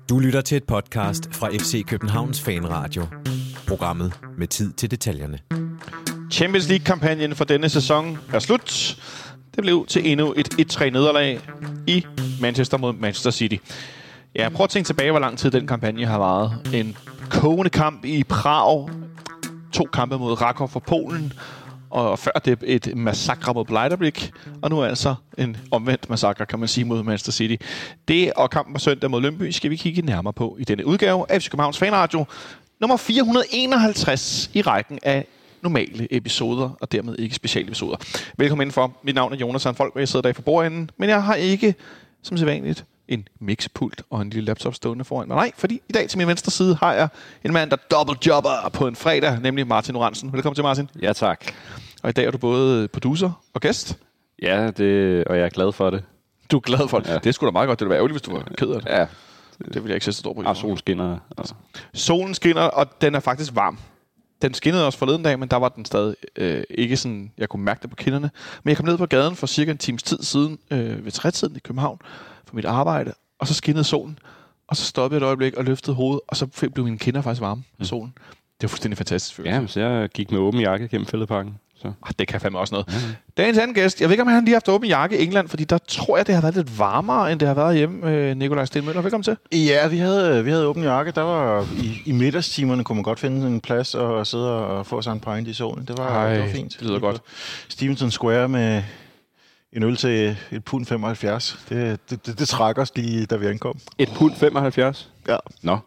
Du lytter til et podcast fra FC Københavns Fanradio. Programmet med tid til detaljerne. Champions League-kampagnen for denne sæson er slut. Det blev til endnu et 1-3-nederlag i Manchester mod Manchester City. Ja, prøv at tænke tilbage, hvor lang tid den kampagne har varet. En kogende kamp i Prag. 2 kampe mod Rakov for Polen. Og før det et massakre mod Bleiderblik. Og nu er altså en omvendt massakre, kan man sige, mod Manchester City. Det og kampen på søndag mod Lyngby skal vi kigge nærmere på i denne udgave af FC Københavns Fanradio. Nummer 451 i rækken af normale episoder, og dermed ikke specialepisoder. Velkommen indenfor. Mit navn er Jonas Sandfolk, og jeg sidder der for bordenden. Men jeg har ikke, som sædvanligt, en mixpult og en lille laptop stående foran mig. Nej, fordi i dag til min venstre side har jeg en mand, der dobbeltjobber på en fredag, nemlig Martin Oransen. Velkommen til, Martin. Ja, tak. Og i dag er du både producer og gæst. Ja, og jeg er glad for det. Du er glad for det? Ja. Det er sgu da meget godt. Det ville være ærgerligt, hvis du var ked af det. Ja. Det vil jeg ikke sætte stor på. Solen skinner. Altså. Solen skinner, og den er faktisk varm. Den skinnede også forleden dag, men der var den stadig ikke sådan, jeg kunne mærke det på kinderne. Men jeg kom ned på gaden for cirka en times tid siden, ved 3-tiden i København, for mit arbejde, og så skinnede solen. Og så stoppede jeg et øjeblik og løftede hovedet, og så blev mine kinder faktisk varme af solen. Det var fuldstændig fantastisk følelse. Ja, så jeg gik med åben jakke gennem Fælledparken. Så. Det kan fandme også noget. Mm-hmm. Dagens anden gæst, jeg ved ikke, om han lige har haft åben jakke i England, fordi der tror jeg, det har været lidt varmere, end det har været hjemme. Nikolaj Stenmøller, velkommen til. Ja, vi havde åben jakke. Der var i middagstimerne kunne man godt finde en plads og sidde og få sig en pint i solen. Det var fint. Det lyder godt. Stevenson Square med en øl til et pund 75. Det trækker os lige, da vi ankom. Et pund 75? Ja. Nå.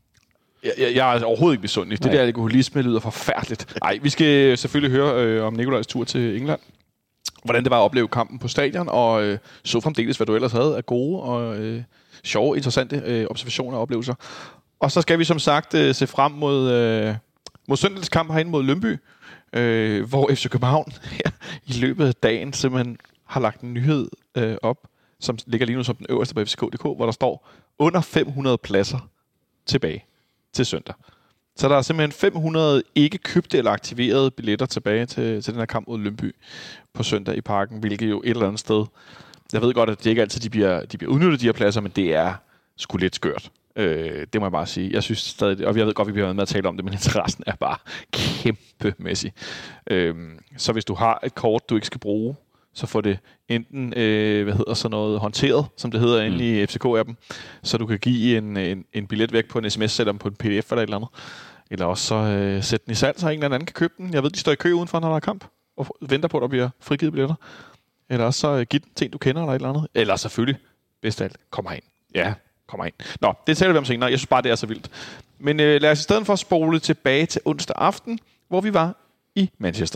Jeg er overhovedet ikke misundelig. Det der alkoholisme lyder forfærdeligt. Nej, vi skal selvfølgelig høre om Nikolajs tur til England. Hvordan det var at opleve kampen på stadion, og så fremdeles, hvad du ellers havde af gode og sjove, interessante observationer og oplevelser. Og så skal vi som sagt se frem mod søndagens kamp herinde mod Lyngby, hvor FC København i løbet af dagen simpelthen har lagt en nyhed op, som ligger lige nu som den øverste på FCK.dk, hvor der står under 500 pladser tilbage til søndag. Så der er simpelthen 500 ikke købte eller aktiverede billetter tilbage til den her kamp mod Lyngby på søndag i Parken, hvilket jo et eller andet sted. Jeg ved godt, at det ikke altid de bliver udnyttet, de her pladser, men det er sgu lidt skørt. Det må jeg bare sige. Jeg synes stadig, og jeg ved godt, vi bliver med at tale om det, men interessen er bare kæmpemæssig. Så hvis du har et kort, du ikke skal bruge, så får det enten håndteret, som det hedder inde i FCK-appen, så du kan give en billet væk på en sms, eller på en pdf eller et eller andet. Eller også så sætte den i salg, så en eller anden kan købe den. Jeg ved, de står i kø udenfor, når der er kamp, og venter på, at der bliver frigivet billetter. Eller også så giv den til en, du kender, eller et eller andet. Eller selvfølgelig, bedst af alt, kom herind. Ja, kom herind. Nå, det taler vi om senere. Jeg synes bare, det er så vildt. Men lad os i stedet for spole tilbage til onsdag aften, hvor vi var i Manchester.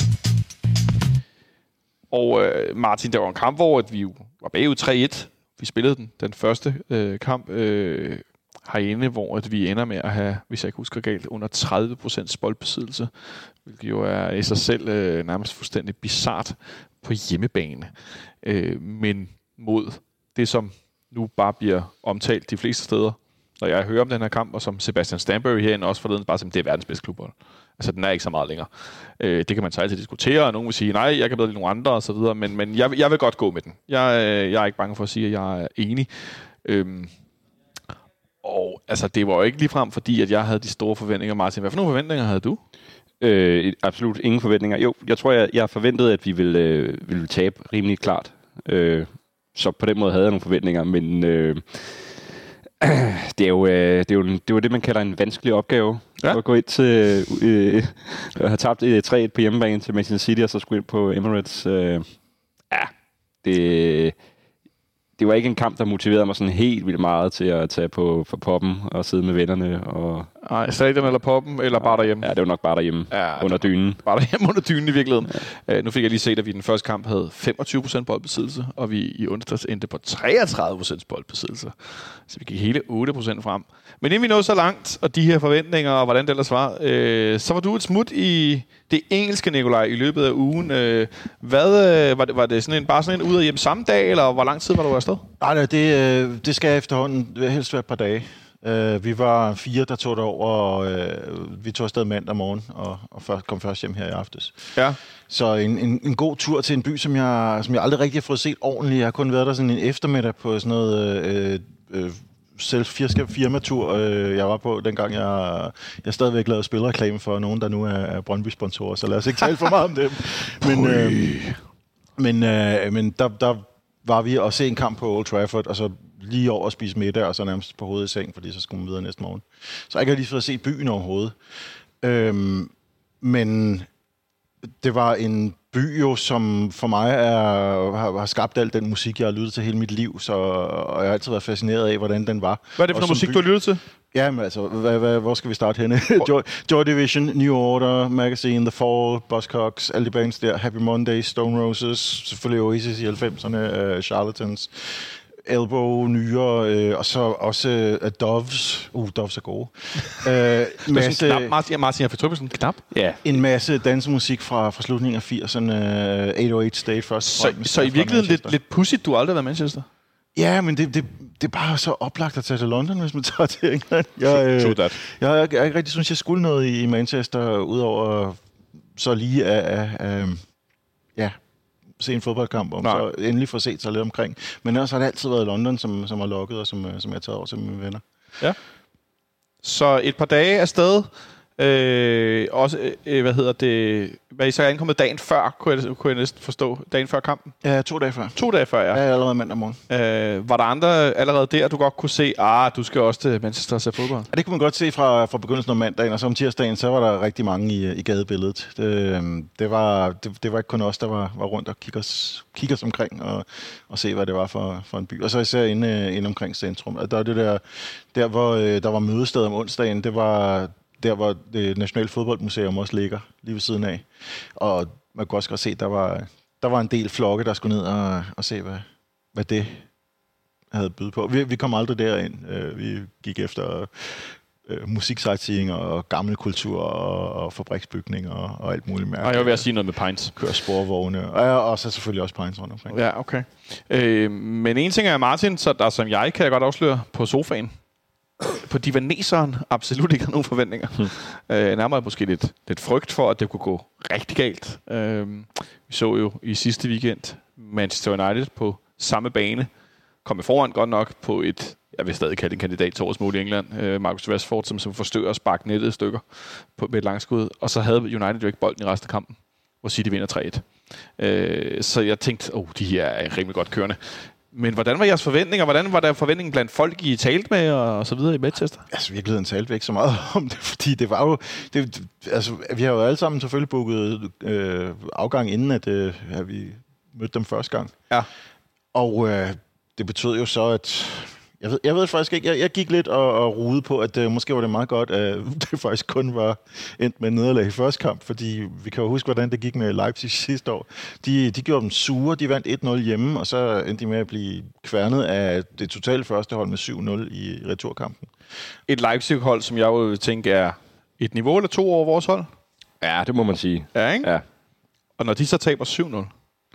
Og Martin, der var en kamp, hvor vi var bagud 3-1. Vi spillede den første kamp herinde, hvor vi ender med at have, hvis jeg ikke husker galt, under 30% boldbesiddelse. Hvilket jo er i sig selv nærmest fuldstændig bizart på hjemmebane. Men mod det, som nu bare bliver omtalt de fleste steder, når jeg hører om den her kamp, og som Sebastian Stanbury herinde også forleden, bare som det er verdens bedste klubbold. Altså, den er ikke så meget længere. Det kan man så altid diskutere, og nogen vil sige, nej, jeg kan bedre lide nogle andre, og så videre, men jeg vil godt gå med den. Jeg er ikke bange for at sige, at jeg er enig. Og altså, det var jo ikke ligefrem, fordi at jeg havde de store forventninger. Martin, hvad for nogle forventninger havde du? Absolut ingen forventninger. Jo, jeg tror, jeg forventede, at vi ville tabe rimelig klart. Så på den måde havde jeg nogle forventninger, men det er jo det, man kalder en vanskelig opgave. Ja. At gå ind til at have tabt 3-1 på hjemmebane til Manchester City, og så skulle ind på Emirates. Det var ikke en kamp, der motiverede mig sådan helt vildt meget til at tage på for poppen og sidde med vennerne. Nej, stadion eller poppen, eller bare derhjemme? Ja, det var nok bare derhjemme, under dynen. Bare derhjemme under dynen i virkeligheden. Ja. Nu fik jeg lige set, at vi i den første kamp havde 25% boldbesiddelse, og vi i onsdags endte på 33% boldbesiddelse. Så vi gik hele 8% frem. Men inden vi nåede så langt, og de her forventninger, og hvordan det ellers var, så var du et smut i det engelske, Nikolaj, i løbet af ugen. Var det sådan en ud og hjem samme dag, eller hvor lang tid var du afsted? Nej, det skal efterhånden helst være et par dage. Vi var 4, der tog det over, og vi tog afsted mandag morgen, og kom først hjem her i aftes. Ja. Så en god tur til en by, som jeg aldrig rigtig har fået set ordentligt. Jeg har kun været der sådan en eftermiddag på sådan noget firmatur, jeg var på, dengang jeg stadigvæk lavede spilreklame for nogen, der nu er Brøndby-sponsorer, så lad os ikke tale for meget om dem. Men der var vi at se en kamp på Old Trafford, og så lige over at spise middag, og så nærmest på hovedet i seng, fordi så skulle man videre næste morgen. Så jeg kan lige fået set byen overhovedet. Men det var en by jo, som for mig har skabt al den musik, jeg har lyttet til hele mit liv, og jeg har altid været fascineret af, hvordan den var. Hvad er det for noget musik, du har lyttet til? Jamen altså, hvor skal vi starte henne? Joy Division, New Order, Magazine, The Fall, Buzzcocks, alle de bands der, Happy Mondays, Stone Roses, selvfølgelig Oasis i 90'erne, Charlatans, Elbow, nyere, og så også Doves. Doves er gode. Masse, Martin, jeg fortrykker sådan en knap. Ja. En masse dansemusik fra slutningen af 80'erne, 808 State først. Så i virkeligheden lidt pudsigt, du har aldrig været i Manchester? Ja, men det er bare så oplagt at tage til London, hvis man tager til England. Jeg ikke rigtig synes, jeg skulle noget i Manchester, udover så lige se en fodboldkamp, og så endelig få set sig lidt omkring. Men ellers har det altid været London, som har lukket, og som jeg har taget over til mine venner. Ja. Så et par dage afsted. Hvad I så ankommet dagen før, kunne jeg næsten forstå. Dagen før kampen? Ja, 2 dage før. 2 dage før, ja. Ja, allerede mandag morgen. Var der andre allerede der, du godt kunne se, du skal også til Manchester og se fodbold? Ja, det kunne man godt se fra begyndelsen af mandagen, og så om tirsdagen, så var der rigtig mange i gadebilledet. Det var ikke kun os, der var rundt og kigge os omkring og se, hvad det var for en by. Og så især inde omkring centrum. Der er det der hvor der var mødested om onsdagen, det var der, hvor det Nationale Fodboldmuseum også ligger, lige ved siden af. Og man kunne også godt se, at der var en del flokke, der skulle ned og se, hvad det havde bydet på. Vi kom aldrig derind. Vi gik efter musiksightseeing og gamle kultur og fabriksbygninger og alt muligt mærkeligt. Og jeg vil sige noget med Pines. Køre sporvogne. Og så selvfølgelig også Pines rundt omkring. Ja, okay. Men en ting er Martin, så der som jeg kan godt afsløre på sofaen. På divaneseren absolut ikke har nogen forventninger. Nærmere måske lidt frygt for, at det kunne gå rigtig galt. Vi så jo i sidste weekend Manchester United på samme bane. Kom i foran godt nok på et, jeg vil stadig kalde en kandidat til årets mål i England, Marcus Rashford, som forstør og sparker nettet i stykker med et langskud. Og så havde United jo ikke bolden i resten af kampen, hvor City vinder 3-1. Så jeg tænkte, de her er rimelig godt kørende. Men hvordan var jeres forventninger? Hvordan var der forventningen blandt folk, I talte med og så videre i Manchester? Altså, virkeligheden talte vi ikke så meget om det, fordi det var jo... vi har jo alle sammen selvfølgelig booket afgang, inden at vi mødte dem første gang. Ja. Og det betød jo så, at... Jeg ved faktisk ikke, jeg gik lidt og rudede på, at måske var det meget godt, at det faktisk kun var endt med nederlag i første kamp, fordi vi kan jo huske, hvordan det gik med Leipzig sidste år. De gjorde dem sure, de vandt 1-0 hjemme, og så endte de med at blive kværnet af det totale første hold med 7-0 i returkampen. Et Leipzig-hold, som jeg jo tænker er et niveau eller 2 over vores hold? Ja, det må man sige. Ja, ikke? Ja. Og når de så taber 7-0,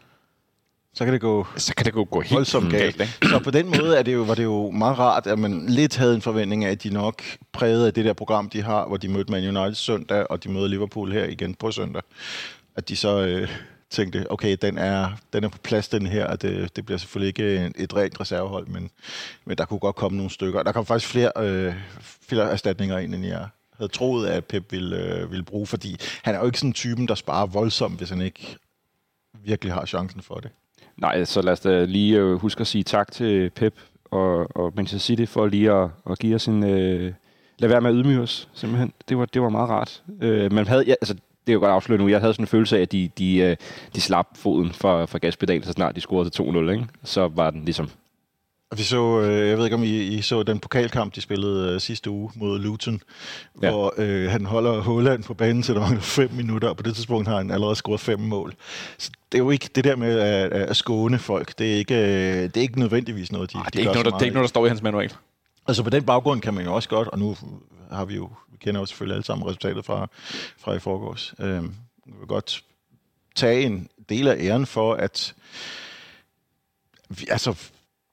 så kan det gå helt voldsomt galt. Ikke? Så på den måde var det jo meget rart, at man lidt havde en forventning af, at de nok prægede af det der program, de har, hvor de mødte Man United søndag, og de møder Liverpool her igen på søndag. At de så tænkte, okay, den er på plads, den her, at det bliver selvfølgelig ikke et rent reservehold, men der kunne godt komme nogle stykker. Der kom faktisk flere erstatninger ind, end jeg havde troet, at Pep ville bruge, fordi han er jo ikke sådan en typen, der sparer voldsomt, hvis han ikke virkelig har chancen for det. Nej, så lad os da lige huske at sige tak til Pep og Manchester City for lige at give os en... lad være med at ydmyge os, simpelthen. Det var meget rart. Man havde... det er jo godt afsløret nu. Jeg havde sådan en følelse af, at de slap foden fra gaspedalen, så snart de scorede til 2-0, ikke? Så var den ligesom... Vi så, jeg ved ikke om I så den pokalkamp, de spillede sidste uge mod Luton, hvor han holder Haaland på banen til der mangler 5 minutter, og på det tidspunkt har han allerede scoret 5 mål. Så det er jo ikke det der med at skåne folk. Det er ikke nødvendigvis noget, de gør så meget. Det er ikke noget, der står i hans manual. Altså på den baggrund kan man jo også godt, og nu har vi kender jo selvfølgelig alle sammen resultatet fra i forgårs. Vi vil godt tage en del af æren for, at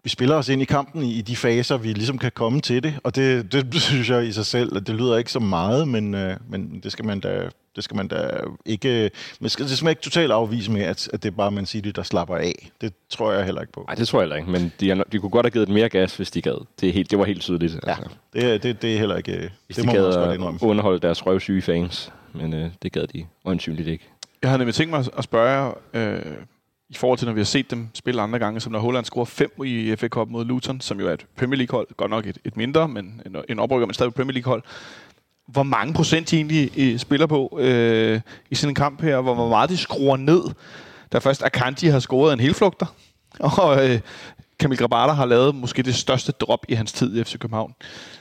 vi spiller os ind i kampen i de faser, vi ligesom kan komme til det, og det synes jeg i sig selv, at det lyder ikke så meget, men det skal man da ikke... Det skal man ikke totalt afvise med, at det er bare Man City, der slapper af. Det tror jeg heller ikke på. Nej, det tror jeg heller ikke, men de kunne godt have givet mere gas, hvis de gad. Det var helt tydeligt. Ja, altså. Det er heller ikke... Hvis det de gad underholde deres røvsyge fans, men det gad de øjensynligt ikke. Jeg havde nemlig tænkt mig at spørge, i forhold til, når vi har set dem spille andre gange, som når Holland scorer 5 i FA Cup mod Luton, som jo er et Premier League-hold, godt nok et mindre, men en oprykker, men stadig et Premier League-hold. Hvor mange procent de egentlig spiller på i sådan en kamp her, hvor meget de skruer ned, da først Akanji har scoret en helflugter, og Kamil Grabara har lavet måske det største drop i hans tid i FC København.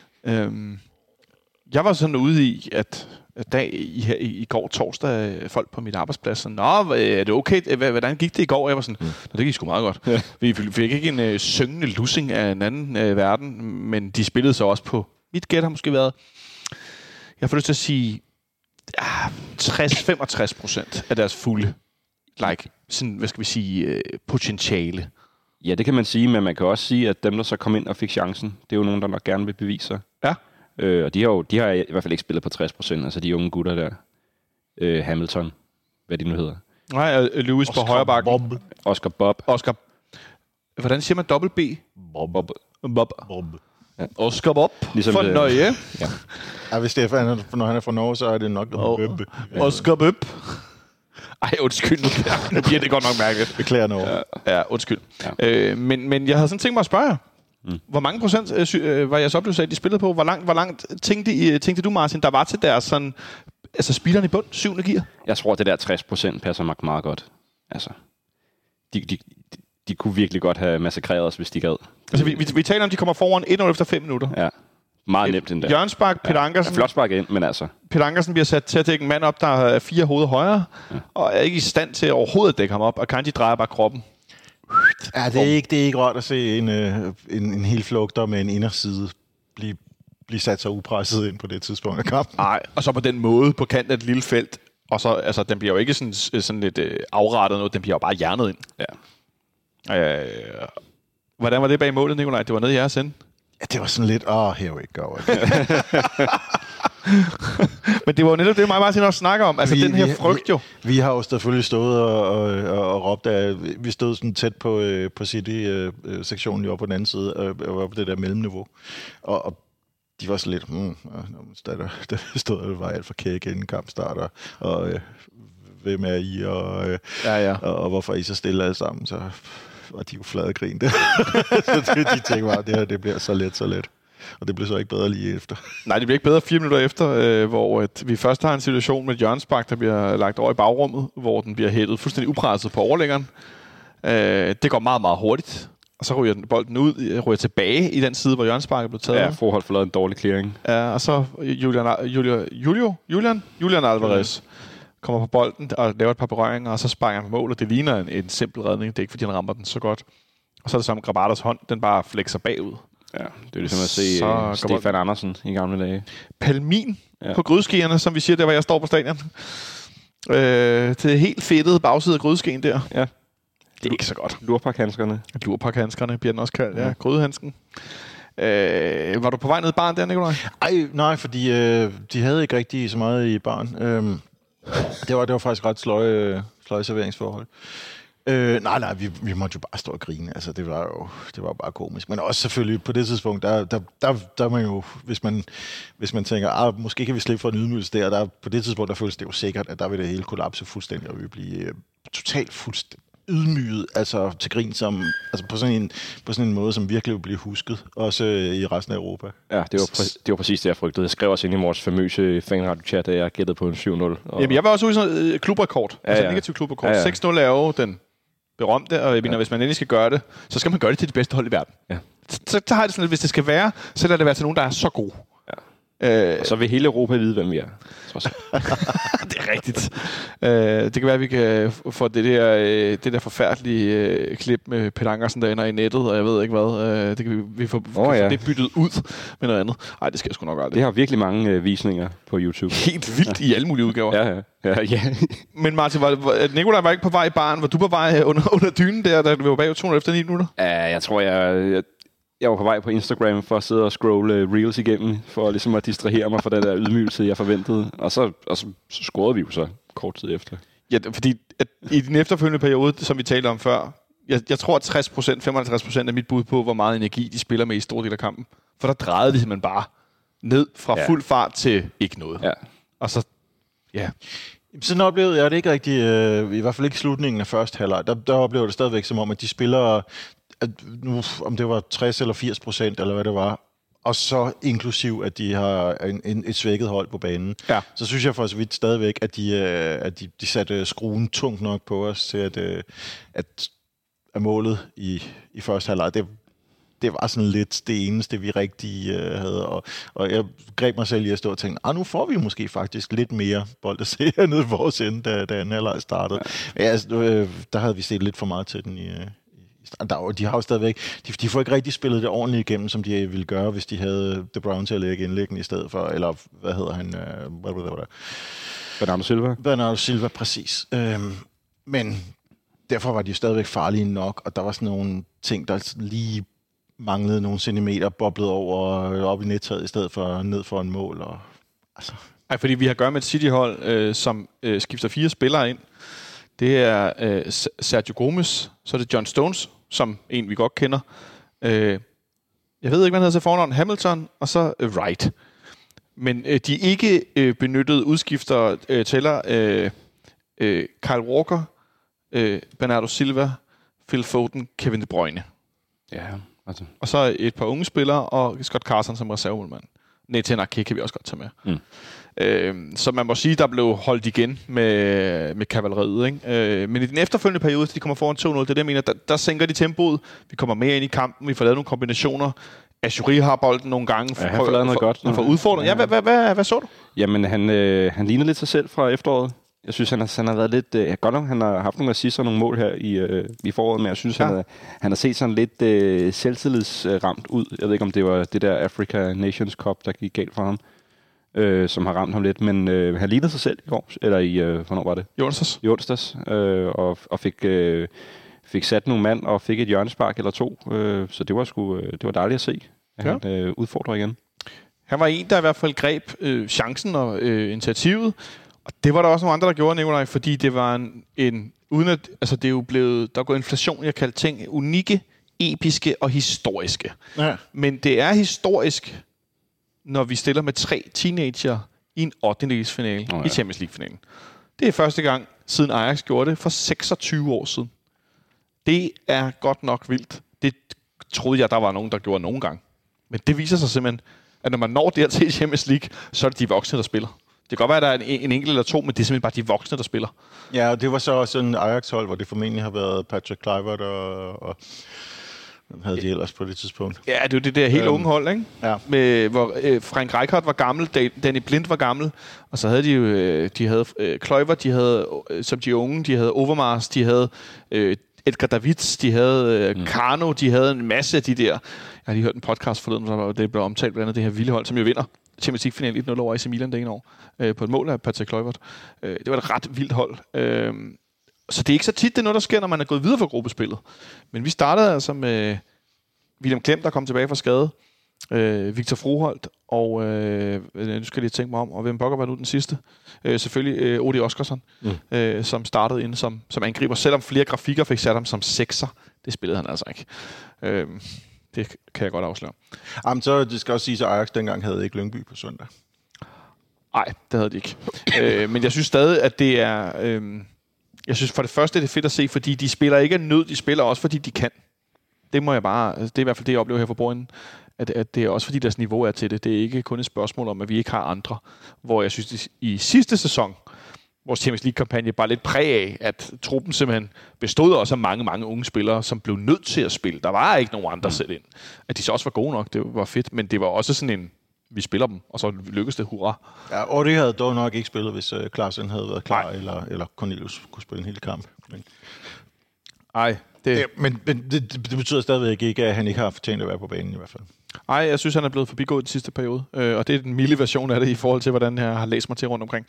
Jeg var sådan ude i, at i går torsdag, folk på mit arbejdsplads sådan, nå, er det okay? Hvordan gik det i går? Jeg var sådan, det gik sgu meget godt. Ja. Vi fik ikke en syngende lussing af en anden verden, men de spillede så også på, mit gæt har måske været, jeg får lyst til at sige, 60-65% af deres fulde, sådan, hvad skal vi sige, potentiale. Ja, det kan man sige, men man kan også sige, at dem, der så kom ind og fik chancen, det er jo nogen, der nok gerne vil bevise sig. Ja. Og de har i hvert fald ikke spillet på 60%, altså de unge gutter der. Hamilton, hvad de nu hedder. Nej, Lewis på højre bakken. Oscar Bob. Hvordan siger man dobbelt B? Bob. Ja. Oscar Bob. Ligesom Fornøje. Ja, hvis det er, når han er fra Norge, så er det nok Bøbbe. Oscar Bob. Ej, undskyld. Nu bliver det godt nok mærkeligt. Beklager Norge. Ja, undskyld. Ja. Men jeg havde sådan tænkt mig at spørge jer. Hvor mange procent var jeres oplevelse af, de spillede på? Hvor langt tænkte du, Martin, der var til deres sådan, altså speederen i bund, 7. gear? Jeg tror, det der 60% passer mig meget godt. Altså, de kunne virkelig godt have massakreret os, hvis de gad. Altså, vi taler om, de kommer foran 1-0 efter 5 minutter. Ja, meget nemt endda. Jørgensbak, Peter Ankersen. Flot spark ind, men altså. Peter Ankersen bliver sat til at dække en mand op, der er 4 hoveder højere, og er ikke i stand til overhovedet at dække ham op, og Kanji drejer bare kroppen. Ja, det er ikke rart at se en hel flugter med en inderside blive sat så upresset ind på det tidspunkt af kampen. Nej, og så på den måde på kanten af et lille felt, og så, altså, den bliver jo ikke sådan lidt afrettet noget, den bliver jo bare hjernet ind. Ja. Hvordan var det bag målet, Nikolaj? Det var nede i jeres ende? Ja, det var sådan lidt, here we go. Men det var jo netop det, mig og Martin også snakker om. Altså den her frygt jo. Vi har jo selvfølgelig stået og råbt af, vi stod sådan tæt på City-sektionen jo på den anden side, og var på det der mellemniveau. Og de var så lidt, der stod og var alt for kæk inden kampstarter, og hvem er I, og hvorfor er I så stille alle sammen, så var de jo flade grin der. Så de tænkte bare, det her det bliver så let. Og det blev så ikke bedre lige efter. Nej, det bliver ikke bedre 4 minutter efter, hvor vi først har en situation med Jørgensbak, der bliver lagt over i bagrummet, hvor den bliver hættet fuldstændig upresset på overlæggeren. Det går meget, meget hurtigt. Og så ryger bolden ud, ryger tilbage i den side, hvor Jørgensbak er blevet taget. Ja, forhold for lavet en dårlig clearing. Ja, og så Julian Alvarez kommer på bolden og laver et par berøringer, og så sparker han på mål, og det ligner en simpel redning. Det er ikke, fordi han rammer den så godt. Og så er det som Grabatas hånd, den bare flexer bagud. Ja, det er ligesom at se Stefan Andersen i gamle dage. Palmin på grydeskæerne, som vi siger, der hvor jeg står på stadion. Det er helt fedtede bagside af grydeskæen der. Ja. Det er ikke så godt. Lurpak-handskerne bliver den også kaldt, ja. Grydehandsken. Var du på vej ned i baren der, Nikolaj? Nej, fordi de havde ikke rigtig så meget i baren. Det var faktisk ret sløje serveringsforhold. Nej, vi måtte jo bare stå og grine. Altså, det var bare komisk. Men også selvfølgelig på det tidspunkt, der man jo, hvis man tænker, måske kan vi slippe for en ydmygelse der på det tidspunkt, der føles det jo sikkert, at der vil det hele kollapse fuldstændig, og vi blive totalt fuldstændig ydmyget, altså til grin, som, altså på sådan en måde, som virkelig vil blive husket, også i resten af Europa. Ja, det var præcis det, jeg frygtede. Jeg skrev også ind i vores famøse fanradio-chat, at jeg gættede på en 7-0. Jamen, jeg var også ude i sådan en klubrekord. Ja, altså en negativ klubrekord. Ja. 6-0 er jo den berømte, og jeg mener, hvis man endelig skal gøre det, så skal man gøre det til det bedste hold i verden. Ja. Så har jeg det sådan, at hvis det skal være, så lader det være til nogen, der er så god. Og så vil hele Europa vide, hvem vi er. Det er rigtigt. Det kan være, at vi kan få det der forfærdelige klip med Peter Ankersen, der ender i nettet, og jeg ved ikke hvad. Det kan vi få det byttet ud med noget andet. Nej, det skal jeg sgu nok aldrig. Det har virkelig mange visninger på YouTube. Helt vildt i alle mulige udgaver. Ja. Men Martin, Nikolaj var ikke på vej i baren. Var du på vej under dynen der, da vi var bag 200 efter 9 minutter? Ja, jeg tror, jeg var på vej på Instagram for at sidde og scrolle reels igennem, for ligesom at distrahere mig fra den der ydmygelse, jeg forventede. Og så scorede vi jo så kort tid efter. Ja, fordi i den efterfølgende periode, som vi talte om før, jeg tror, at 60%, 55% af mit bud på, hvor meget energi de spiller med i stor del af kampen. For der drejede de simpelthen bare ned fra fuld fart til ikke noget. Ja. Og så, ja. Sådan oplevede jeg det ikke rigtig, i hvert fald ikke i slutningen af første halvleg. Der oplevede det stadigvæk som om, at de spiller, om det var 60 eller 80%, eller hvad det var, og så inklusiv, at de har et svækket hold på banen. Ja. Så synes jeg for så vidt stadigvæk, at de satte skruen tungt nok på os til, at målet i første halvleg, det var sådan lidt det eneste, vi rigtig havde. Og jeg greb mig selv i at stå og tænke, nu får vi måske faktisk lidt mere bold at se hernede i vores ende, da anden halvleg startede. Ja. Men der havde vi set lidt for meget til den i de har jo stadigvæk, de får ikke rigtig spillet det ordentligt igennem, som de ville gøre, hvis de havde De Bruyne til at lægge indlæggende i stedet for, eller hvad hedder han? Bernardo Silva, præcis. Men derfor var de jo stadigvæk farlige nok, og der var sådan nogle ting, der lige manglede nogle centimeter, boblet over op i nettaget i stedet for ned for en mål. Og, altså. Ej, fordi vi har at gøre med et City-hold, som skifter 4 spillere ind. Det er Sergio Gomes, så er det John Stones, som en vi godt kender. Jeg ved ikke, hvad han hedder til fornavn. Hamilton, og så Wright. Men de ikke benyttede udskifter tæller Kyle Walker, Bernardo Silva, Phil Foden, Kevin De Bruyne. Ja, altså. Og så et par unge spillere, og Scott Carson som reservemålmand. Nathan Ake kan vi også godt tage med. Så man må sige, der blev holdt igen med kavaleriet. Ikke? Men i den efterfølgende periode, de kommer foran 2-0, det er det, jeg mener, der sænker de tempoet. Vi kommer mere ind i kampen, vi får lavet nogle kombinationer. Ajouri har bolden nogle gange for at noget godt. For udfordring. Ja, hvad så du? Jamen, han ligner lidt sig selv fra efteråret. Jeg synes, han har været lidt... godt nok, han har haft nogle assists og nogle mål her i foråret, men jeg synes, han har set sådan lidt selvtillidsramt ud. Jeg ved ikke, om det var det der Africa Nations Cup, der gik galt for ham, som har ramt ham lidt. Men han lignede sig selv i går, eller hvornår var det? I onsdags. Og fik sat nogle mand og fik et hjørnespark eller 2. Så det var dejligt at se, at han udfordrer igen. Han var en, der i hvert fald greb chancen og initiativet. Og det var der også nogle andre, der gjorde, Nikolaj, fordi det var uden at, altså det er jo blevet, der er gået inflation, jeg kalder ting unikke, episke og historiske. Ja. Men det er historisk, når vi stiller med 3 teenager i en 8-delsfinale i Champions League-finalen. Det er første gang, siden Ajax gjorde det, for 26 år siden. Det er godt nok vildt. Det troede jeg, der var nogen, der gjorde nogen gang. Men det viser sig simpelthen, at når man når dertil i Champions League, så er det de voksne, der spiller. Det kan godt være, at der er en enkelt eller 2, men det er simpelthen bare de voksne, der spiller. Ja, og det var så også en Ajax-hold, hvor det formentlig har været Patrick Kluivert og havde de ellers på det tidspunkt. Ja, det er jo det der helt unge hold, ikke? Ja. Med, hvor Frank Rijkaard var gammel, Danny Blind var gammel, og så havde de havde Kluivert, de havde, som de unge, de havde Overmars, de havde Edgar Davids, de havde Carno, de havde en masse af de der. Jeg har lige hørt en podcast forleden, hvor det blev omtalt blandt andet det her vilde hold, som jo vinder Champions League-finalen 1-0 over AC Milan det ene år, på et mål af Patrick Kluivert. Det var et ret vildt hold. Så det er ikke så tit, det er noget, der sker, når man er gået videre fra gruppespillet. Men vi startede altså med William Klem, der kom tilbage fra skade, Victor Froholt, og nu skal jeg lige tænke mig om, og hvem pokker var nu den sidste? Selvfølgelig Odi Oskarsson, som startede inde som angriber, selvom flere grafikker fik sat ham som 6'er. Det spillede han altså ikke. Det kan jeg godt afsløre. Jamen, så det skal også sige, at Ajax dengang havde ikke Lyngby på søndag. Nej, det havde de ikke. Men jeg synes stadig, at det er... jeg synes for det første, det er fedt at se, fordi de spiller ikke af nød, de spiller også, fordi de kan. Det må jeg bare... Det er i hvert fald det, jeg oplever her på bordenden. At det er også fordi, deres niveau er til det. Det er ikke kun et spørgsmål om, at vi ikke har andre. Hvor jeg synes, at i sidste sæson, vores Champions League-kampagne bare lidt præg af, at truppen simpelthen bestod også af mange, mange unge spillere, som blev nødt til at spille. Der var ikke nogen andre selv ind. At de så også var gode nok, det var fedt, men det var også sådan en vi spiller dem, og så lykkedes det, hurra. Ja, og det havde dog nok ikke spillet, hvis Klaasen havde været klar, eller Cornelius kunne spille en hel kamp. Nej. Men det betyder stadigvæk ikke, at han ikke har fortjent at være på banen i hvert fald. Nej, jeg synes, han er blevet forbigået i den sidste periode. Og det er den milde version af det, i forhold til, hvordan jeg har læst mig til rundt omkring.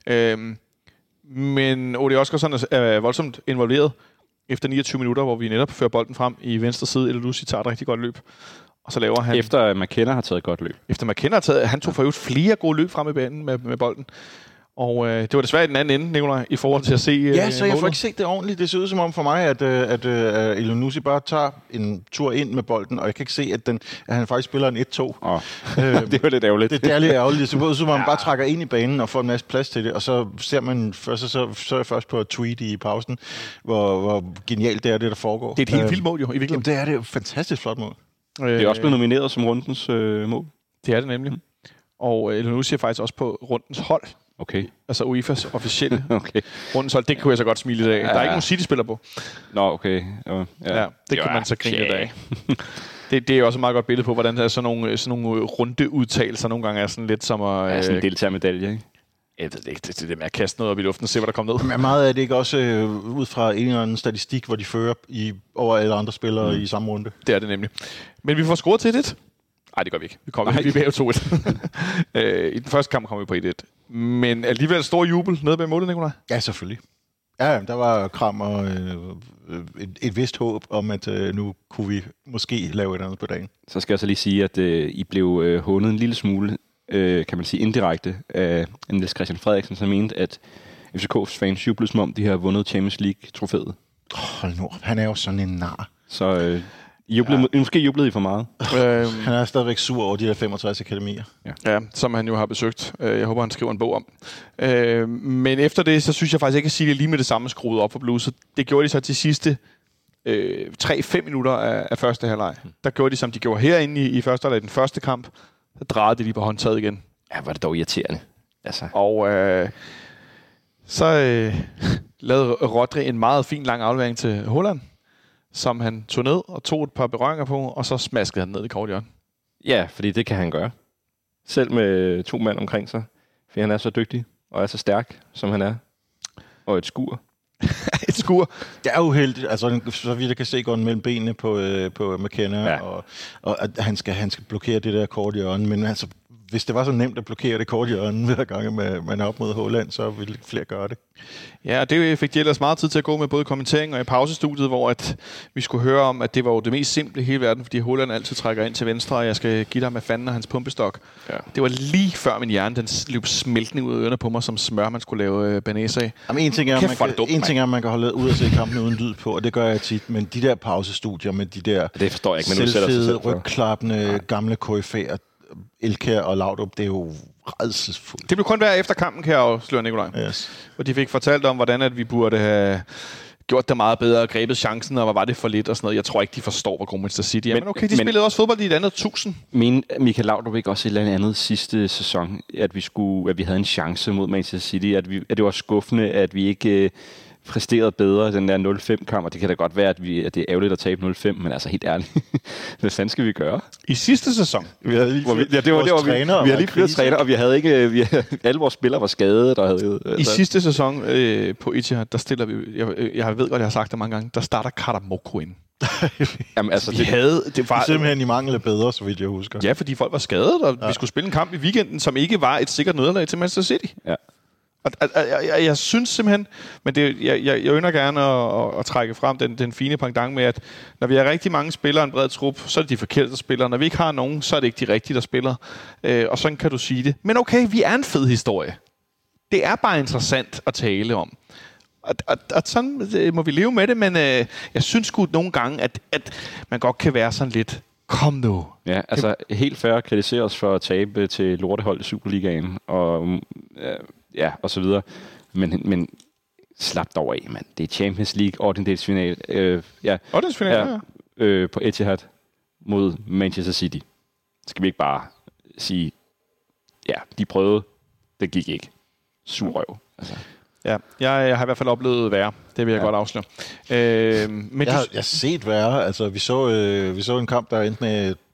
Men Ole Oscarsson er voldsomt involveret efter 29 minutter, hvor vi netop fører bolden frem i venstre side. Eller Lucy tager et rigtig godt løb. Og så laver han... Efter McKenna har taget et godt løb. Efter McKenna har taget... Han tog for øvrigt flere gode løb frem i banen med bolden. Og det var desværre i den anden ende, Nikolaj, i forhold til at se ja, så jeg får ikke set det ordentligt. Det ser ud som om for mig, at Elyounoussi bare tager en tur ind med bolden, og jeg kan ikke se, at han faktisk spiller en 1-2. Det var lidt ærgerligt. Det er lidt ærgerligt. Det ser ud som om man bare trækker ind i banen og får en masse plads til det, og så ser man så først på et tweet i pausen, hvor genialt det er, det der foregår. Det er et helt vildt mål, jo, i virkeligheden. Det er det jo et fantastisk flot mål. Det er også blevet nomineret som rundens mål. Det er det nemlig. Og Elyounoussi er faktisk også på rundens hold. Okay. Altså UEFA's officielle rundens hold. Det kunne jeg så godt smile i dag. Der er ikke nogen City-spiller på. Nå, okay. Ja, det kan man så grine lidt af. Det er også et meget godt billede på, hvordan der er sådan nogle rundeudtalelser nogle gange er sådan lidt som at... Ja, sådan en deltagermedalje, ikke? Jeg ved ikke, det med at kaste noget op i luften og se, hvad der kommer ned. Men meget af det ikke også ud fra en eller anden statistik, hvor de fører over alle andre spillere i samme runde? Det er det nemlig. Men vi får scoret til 1. Nej, det gør vi ikke. Vi er 2-1. I den første kamp kommer vi på 1-1. Men alligevel stor jubel nede bag målet, Nikolaj? Ja, selvfølgelig. Ja, der var kram og et vist håb om, at nu kunne vi måske lave et andet på dagen. Så skal jeg så lige sige, at I blev hånet en lille smule, kan man sige indirekte, af Niels Christian Frederiksen, som mente, at FCK's fans jublede som om, de har vundet Champions League-trofæet. Hold nu, han er jo sådan en nar. Så måske jublede I for meget. Han er stadigvæk sur over de der 65 akademier. Ja, som han jo har besøgt. Jeg håber, han skriver en bog om. Men efter det, så synes jeg faktisk ikke, at sige det lige med det samme skruet op for Blues. Det gjorde de så til sidste 3-5 minutter af første halvleg. Der gjorde de, som de gjorde herinde i første halvleg, den første kamp. Så drejede de lige på håndtaget igen. Ja, var det dog irriterende. Altså. Og så lavede Rodri en meget fin lang aflevering til Haaland, som han tog ned og tog et par berøringer på, og så smaskede han ned i kort hjørne. Ja, fordi det kan han gøre. Selv med 2 mand omkring sig. For han er så dygtig, og er så stærk, som han er. Og et skur. Et skur. Det er uheldigt, altså så vidt jeg kan se, går den mellem benene på McKenna, og at han skal blokere det der kort hjørne, men altså, hvis det var så nemt at blokere det kort hjørne hver gang, man er op mod Haaland, så ville flere gøre det. Ja, og det fik de ellers meget tid til at gå med både kommentering og i pausestudiet, hvor at vi skulle høre om, at det var jo det mest simple i hele verden, fordi Haaland altid trækker ind til venstre, og jeg skal give dig med fanden og hans pumpestok. Ja. Det var lige før min hjerne, den løb smeltende ud af ørerne på mig, som smør, man skulle lave banæs af. Jamen, en ting er, at man kan holde ud og se kampen uden lyd på, og det gør jeg tit, men de der pausestudier med de der det forstår jeg ikke, men selvfede, rygklappende, gamle KF'er, Elkjær og Laudrup, det er jo rædselsfuldt. Det blev kun være efter kampen, kan jeg afsløre, Nikolaj. Yes. Hvor de fik fortalt om, hvordan at vi burde have gjort det meget bedre, grebet chancen, og hvad var det for lidt og sådan noget. Jeg tror ikke, de forstår, hvad Manchester City er. Men okay, de spillede også fodbold i et andet 1000. Men Michael Laudrup ikke også et eller andet sidste sæson, at vi havde en chance mod Manchester City, at det var skuffende, at vi ikke præsteret bedre den der 0-5-kamp, og det kan da godt være, at det er ærgerligt at tabe 0-5, men altså helt ærligt, hvad fanden skal vi gøre? I sidste sæson? Vi havde lige flere træner, og vi havde ikke, alle vores spillere var skadet. Og havde, I sidste sæson på Etihad, der stiller vi, jeg ved godt, jeg har sagt det mange gange, der starter Karamoko ind. Jamen, altså, det var simpelthen i mangel af bedre, så vidt jeg husker. Ja, fordi folk var skadet, og vi skulle spille en kamp i weekenden, som ikke var et sikkert nederlag til Manchester City. Ja. Jeg synes simpelthen, men jeg ynder gerne at trække frem den fine pendant med, at når vi har rigtig mange spillere en bred trup, så er det de forkerte, der spiller. Når vi ikke har nogen, så er det ikke de rigtige, der spiller. Og sådan kan du sige det. Men okay, vi er en fed historie. Det er bare interessant at tale om. Og sådan må vi leve med det, men jeg synes sgu nogle gange, at man godt kan være sådan lidt, kom nu. Ja, altså helt fair at kritisere os for at tabe til lortehold i Superligaen, og og så videre. Men slap dog af, mand. Det er Champions League, ottendedelsfinal. Ottendedelsfinal, på Etihad mod Manchester City. Skal vi ikke bare sige, ja, de prøvede, det gik ikke. Surrøv. Altså. Ja, jeg har i hvert fald oplevet værre. Det vil jeg godt afsløre. Men jeg har set værre. Altså, vi så en kamp, der endte med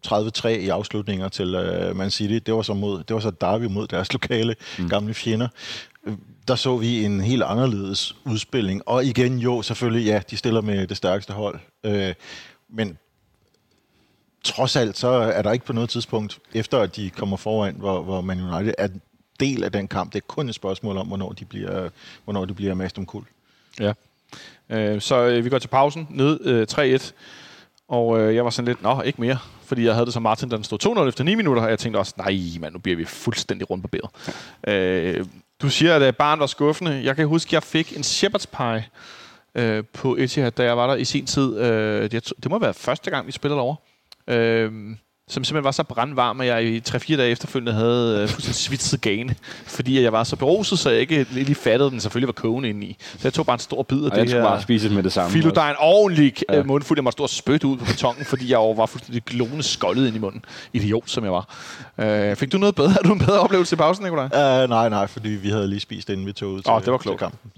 30-3 i afslutninger til Man City. Det var så Derby mod deres lokale gamle fjender. Der så vi en helt anderledes udspilling. Og igen, jo, selvfølgelig, ja, de stiller med det stærkeste hold. Men trods alt, så er der ikke på noget tidspunkt, efter at de kommer foran, hvor Man United er en del af den kamp. Det er kun et spørgsmål om, hvornår de bliver mest omkuld. Ja. Så vi går til pausen, ned 3-1. Og jeg var sådan lidt, ikke mere. Fordi jeg havde det som Martin, da den stod 2-0 efter 9 minutter. Og jeg tænkte også, nej mand, nu bliver vi fuldstændig rundt på bæret. Du siger, at barn var skuffende. Jeg kan huske, at jeg fik en shepherd's pie på Etihad, da jeg var der i sin tid. Det må have været første gang, vi spillede derovre. Som simpelthen var så brandvarm, at jeg i 3-4 dage efterfølgende havde fuldstændig svitset gane. Fordi jeg var så beruset, så jeg ikke lige fattede, at den selvfølgelig var kogende indeni. Så jeg tog bare en stor bid af det her. Jeg bare spises med det samme. Filodejen ordentlig mundfuld. Jeg måtte stå og spytte ud på betongen, fordi jeg var fuldstændig glående skoldet ind i munden. Idiot, som jeg var. Fik du noget bedre? Har du en bedre oplevelse i pausen, Nikolaj? Nej, fordi vi havde lige spist, inden vi tog ud til kampen.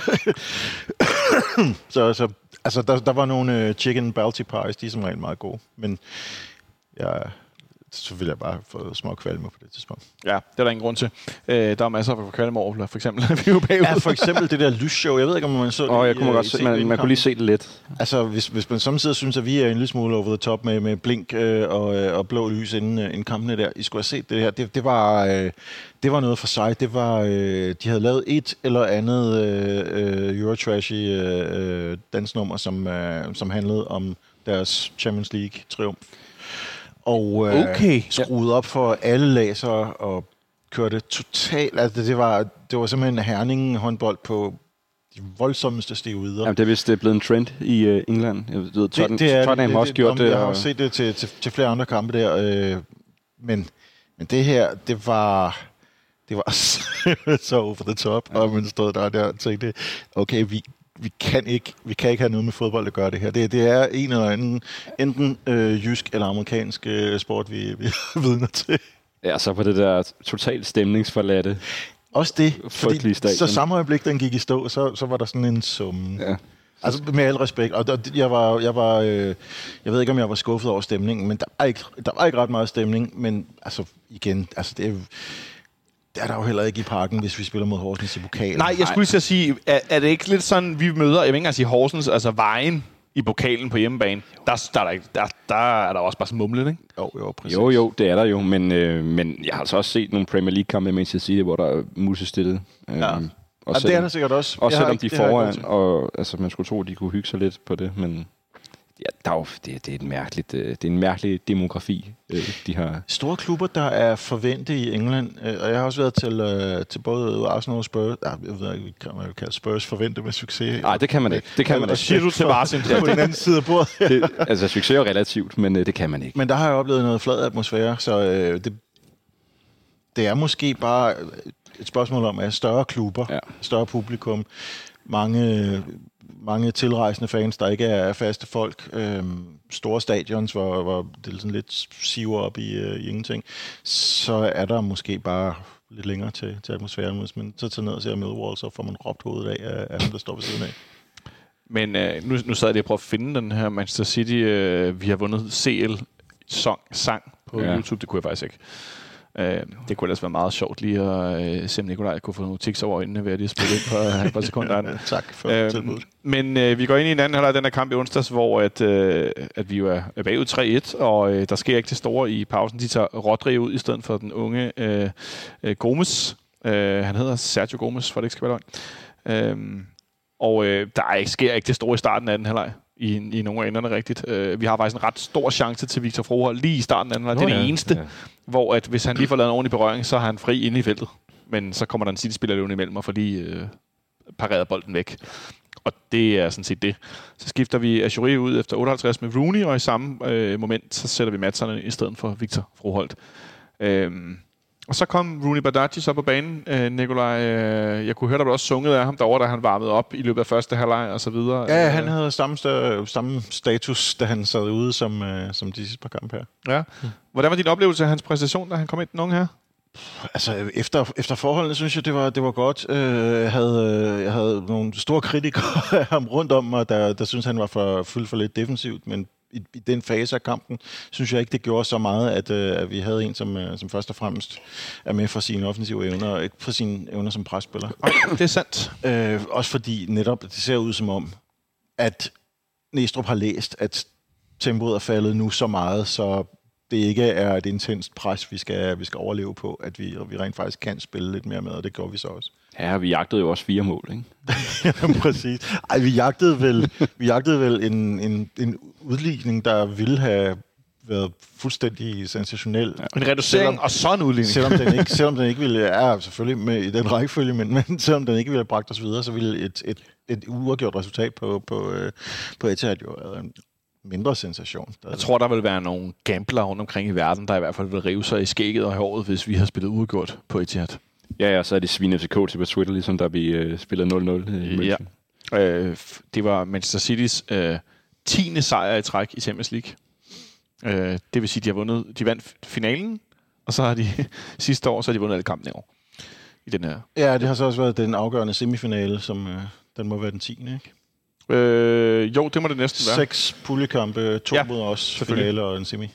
Så der var nogle chicken balti pies, de er som regel meget gode. Men så ville jeg bare få små kvalme på det tidspunkt. Ja, det er der ingen grund til. Der er masser af kvalme over, for eksempel. For eksempel det der lysshow. Jeg ved ikke, om man så det. Jeg kunne godt se, man kunne lige se det lidt. Altså, hvis man samtidig synes, at vi er en lille smule over the top med blink og blå lys inden kampene der. I skulle have set det her. Det var noget for sig. Det var, de havde lavet et eller andet Eurotrashy dansnummer, som handlede om deres Champions League-triumf. Og skruede op for alle laser og kørte totalt. Altså det var simpelthen Herning håndbold på de voldsomste steroider. Jamen, det er vist blevet en trend i England. Jeg ved, Tottenham har også gjort det. Jeg har også set det til flere andre kampe der. Men det her, det var så over the top. Og man stod der og tænkte, okay, vi kan ikke have noget med fodbold at gøre det her. Det er en eller anden, enten jysk eller amerikansk sport, vi er vidner til. Ja, så på det der totalt stemningsforladte. Også det, fordi så samme øjeblik, den gik i stå, så var der sådan en sum. Ja. Altså med al respekt. Og jeg ved ikke, om jeg var skuffet over stemningen, men der var ikke ret meget stemning. Men altså igen, det er der jo heller ikke i parken, hvis vi spiller mod Horsens i pokalen. Nej, jeg skulle lige sige, er det ikke lidt sådan, vi møder, jeg vil ikke engang sige Horsens, altså Vejen i pokalen på hjemmebane, der er der også bare sådan mumlet, ikke? Jo, præcis. Jo, det er der jo, men jeg har altså også set nogle Premier League-kampe med Manchester City, hvor der er musestille. Ja. Og det er der sikkert også. Også selvom de er foran, og altså, man skulle tro, at de kunne hygge sig lidt på det, men ja, det er en mærkelig demografi, de har. Store klubber, der er forventet i England, og jeg har også været til både Arsenal og Spurs. Jeg ved ikke, kan man jo kalde Spurs forvente med succes. Nej, det kan man ikke. Det kan man ikke. Siger du til Martin på den anden side af bordet. Altså, succes er relativt, men det kan man ikke. Men der har jeg oplevet noget flad atmosfære, så det er måske bare et spørgsmål om, at større klubber, større publikum, mange tilrejsende fans, der ikke er faste folk, store stadions, hvor det sådan lidt siver op i ingenting, så er der måske bare lidt længere til atmosfæren, hvis man så tager ned og ser Millwall, så får man råbt hovedet af dem, der står ved siden af. Men nu sad jeg og prøvede at finde den her Manchester City. Vi har vundet CL-sang på YouTube. Det kunne jeg faktisk ikke. Det kunne ellers være meget sjovt lige at se, om Nikolaj kunne få nogle tics over øjnene ved at lige spille ind på et par sekunder. Tak for tilbuddet. Men vi går ind i en anden halvleg af den her kamp i onsdags, hvor at vi jo er bagud 3-1, og der sker ikke det store i pausen. De tager Rodri ud i stedet for den unge Gomes. Han hedder Sergio Gomes, for det ikke skal være løgn. Der sker ikke det store i starten af den halvleg. I nogle af enderne rigtigt. Vi har faktisk en ret stor chance til Victor Froholt lige i starten af den halvleg. Det er det eneste, hvor at hvis han lige får lavet en ordentlig berøring, så har han fri inde i feltet. Men så kommer der en City-spiller løbende imellem og får lige pareret bolden væk. Og det er sådan set det. Så skifter vi Achouri ud efter 58 med Rooney, og i samme moment, så sætter vi Madsson i stedet for Victor Froholt. Og så kom Rooney Badaji så på banen, Nikolaj. Jeg kunne høre, der var også sunget af ham derovre, da han varmede op i løbet af første halvleg og så videre. Ja, han havde samme status, da han sad ude som de sidste par kampe her. Ja. Hvordan var din oplevelse af hans præstation, da han kom ind, den unge her? Altså, efter forholdene, synes jeg, det var godt. Jeg havde nogle store kritikere af ham rundt om mig, der synes han var for lidt defensivt, men i den fase af kampen, synes jeg ikke, det gjorde så meget, at vi havde en, som først og fremmest er med for sine offensive evner, og ikke for sine evner som presspiller. Det er sandt. Også fordi netop, det ser ud som om, at Næstrup har læst, at tempoet er faldet nu så meget, så det ikke er et intenst pres, vi skal overleve på, at vi rent faktisk kan spille lidt mere med, og det gjorde vi så også. Ja, vi jagtede jo også 4 mål, ikke? Ja, præcis. Ej, vi jagtede vel en udligning, der ville have været fuldstændig sensationel. Ja. En reducering og så en udligning. Selvom den ikke ville, selvfølgelig med i den rækkefølge, men selvom den ikke ville have bragt os videre, så ville et uafgjort resultat på Etihad jo være en mindre sensation. Jeg tror, der vil være nogle gambler rundt omkring i verden, der i hvert fald vil rive sig i skægget og håret, hvis vi har spillet uafgjort på Etihad. Ja, så er det svin FCK til på Twitter, ligesom der vi spiller 0-0 i München. Ja. Det var Manchester City's 10. sejr i træk i Champions League. Det vil sige, de vandt finalen, og så har de sidste år, så har de vundet alle kampene i år. I den her. Ja, det har så også været den afgørende semifinale, som den må være den 10. ikke? Jo, det må det næsten være. 6 puljekampe, 2 mod os, finale og en semi.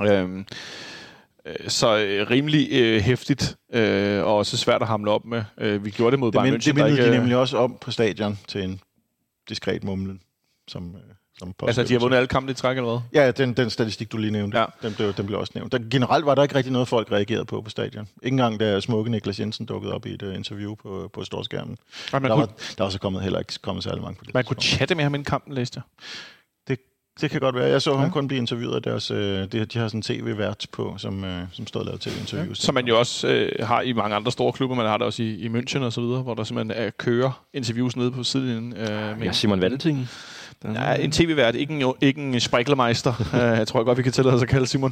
Så rimelig hæftigt, og også svært at hamle op med. Vi gjorde det mod Bayern München. Det mindede de nemlig også om på stadion til en diskret mumlen, som altså, de har vundet alle kampe i træk, eller hvad? Ja, den statistik, du lige nævnte, den blev også nævnt. Generelt var der ikke rigtig noget, folk reagerede på stadion. Ikke engang da smukke Niklas Jensen dukkede op i et interview på storskærmen. Der var så heller ikke kommet særlig mange på det. Man kunne chatte med ham inden kampen, læste jeg. Det kan godt være. Jeg så ham kun blive interviewet af deres... de har sådan en tv-vært på, som stod og lavede tv-interviews. Som man jo også har i mange andre store klubber. Man har det også i München og så videre, hvor der simpelthen kører interviews nede på siden. Ja, Simon Valentin. Ja, en tv-vært, ikke en sprinklermeister. Jeg tror godt, vi kan tillade os at kalde Simon.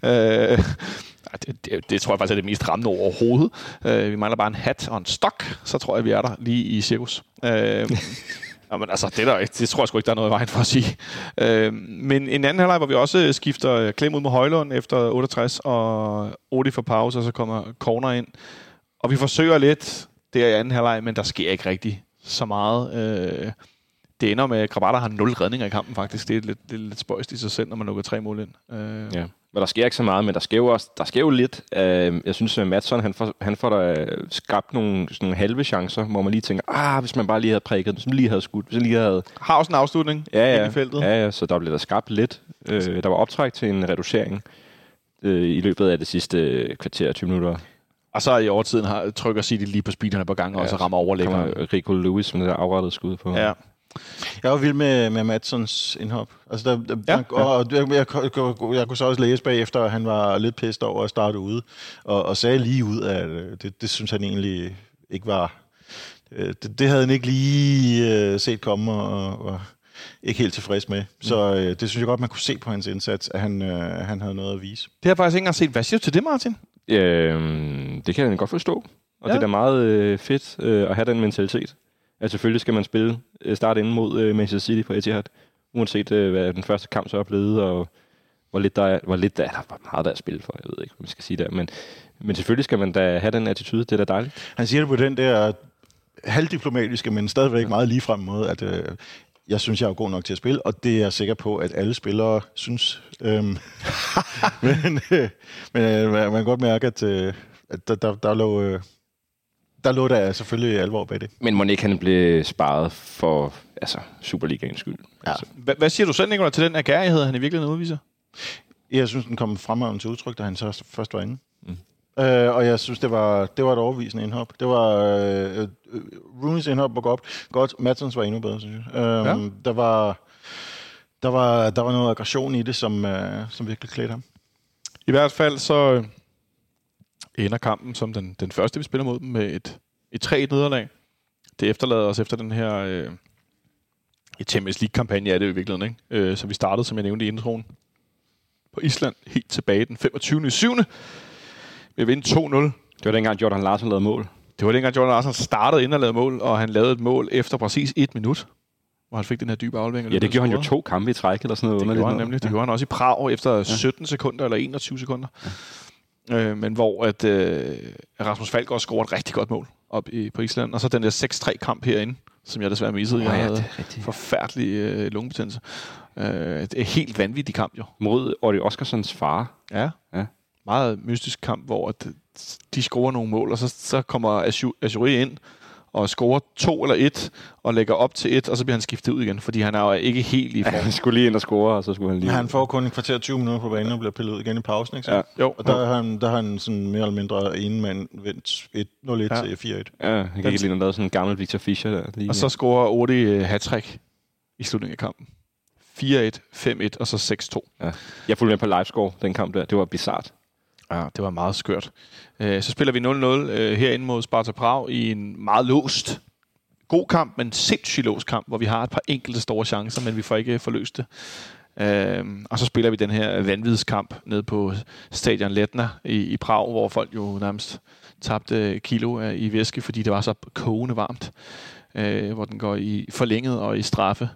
Det tror jeg faktisk er det mest rammende overhovedet. Vi mangler bare en hat og en stok, så tror jeg, vi er der lige i cirkus. Men altså, det tror jeg sgu ikke, der er noget i vejen for at sige. Men en anden halvleg, hvor vi også skifter Klem ud mod Højlund efter 68, og Odi for pause, og så kommer corner ind. Og vi forsøger lidt der i anden halvleg, men der sker ikke rigtig så meget. Det ender med, at Grabata har 0 redninger i kampen faktisk. Det er lidt spøjst i sig selv, når man lukker 3 mål ind. Ja. Men der sker ikke så meget, men der sker jo lidt. Jeg synes, at Madsson, han får der skabt nogle halve chancer, hvor man lige tænker, hvis man bare lige havde prikket, hvis man lige havde skudt, hvis man lige havde... Har også en afslutning ind i feltet. Ja, så der blev der skabt lidt. Der var optræk til en reducering i løbet af det sidste kvarter 20 minutter. Og så i overtiden trykker City lige på speederne på gang, og så rammer overlægger. Rico Lewis med det der afrettede skud på. Ja. Jeg var vild med Madssons indhop. Altså jeg kunne så også læse bagefter, at han var lidt pissed over at starte ude, og sagde lige ud, at det synes han egentlig ikke var... Det havde han ikke lige set komme, og var ikke helt tilfreds med. Så det synes jeg godt, man kunne se på hans indsats, at han havde noget at vise. Det har jeg faktisk ikke engang set. Hvad siger du til det, Martin? Det kan jeg godt forstå. Og det er da meget fedt at have den mentalitet. At selvfølgelig skal man starte ind mod Manchester City på Etihad, uanset hvad den første kamp så er blevet, og hvor meget der er at spille for. Jeg ved ikke, hvad man skal sige der. Men selvfølgelig skal man da have den attitude, det er da dejligt. Han siger det på den der halvdiplomatiske, men stadigvæk meget ligefrem måde, at jeg synes, jeg er god nok til at spille, og det er jeg sikker på, at alle spillere synes. Men man kan godt mærke, at der lå der selvfølgelig alvor bag det. Men må ikke han blev sparet for Superligaens skyld? Ja. Altså. Hvad siger du selv, Nicolai, til den agerighed, han i virkeligheden udviser? Jeg synes, den kom fremad til udtryk, da han så først var inde. Og jeg synes, det var et overbevisende indhop. Det var Rooney's indhop var godt. Madssons var endnu bedre, synes jeg. Der var noget aggression i det, som virkelig klædte ham. I hvert fald så ender kampen som den første, vi spiller mod dem, med et 3-1-nederlag. Det efterlader os efter den her Champions League-kampagne, er det jo i virkeligheden, ikke? Så vi startede, som jeg nævnte i introen, på Island helt tilbage den 25.7. Vi vinde 2-0. Det var dengang Jordan Larsen lavede mål. Det var dengang Jordan Larsen startede ind og lavede mål, og han lavede et mål efter præcis 1 minut, hvor han fik den her dybe aflevering. Ja, det gjorde han jo 2 kampe i træk eller sådan noget. Det gjorde han nemlig. Det gjorde han også i Prag efter 17 sekunder eller 21 sekunder. Men hvor at Rasmus Falk også scorede et rigtig godt mål op på Island. Og så den der 6-3 kamp herinde, som jeg desværre missede. Jeg havde forfærdelig lungebetændelse. Det er helt vanvittig kamp jo. Mod Oddi Oskarsons far. Ja. Meget mystisk kamp, hvor de scorer nogle mål, og så kommer Ajouri ind og scorer 2 eller 1, og lægger op til 1, og så bliver han skiftet ud igen, fordi han er jo ikke helt i form. Han skulle lige ind og score, og så skulle han lige... Han får kun en kvarter 20 minutter på banen og bliver pillet ud igen i pausen, ikke så? Ja. Jo. Og der har han sådan mere eller mindre en mand vendt 0-1 til 4-1. Ja, han kan ikke lige lave sådan en gammel Victor Fischer der. Lige. Og så scorer Oddi hat-trick i slutningen af kampen. 4-1, 5-1 og så 6-2. Ja. Jeg fulgte med på livescore, den kamp der. Det var bizart. Ja, det var meget skørt. Så spiller vi 0-0 herinde mod Sparta Prag i en meget låst, god kamp, men sindssygt låst kamp, hvor vi har et par enkelte store chancer, men vi får ikke forløst det. Og så spiller vi den her vanvidskamp ned på Stadion Letna i Prag, hvor folk jo nærmest tabte kilo i væske, fordi det var så kogende varmt, hvor den går i forlænget og i straffe,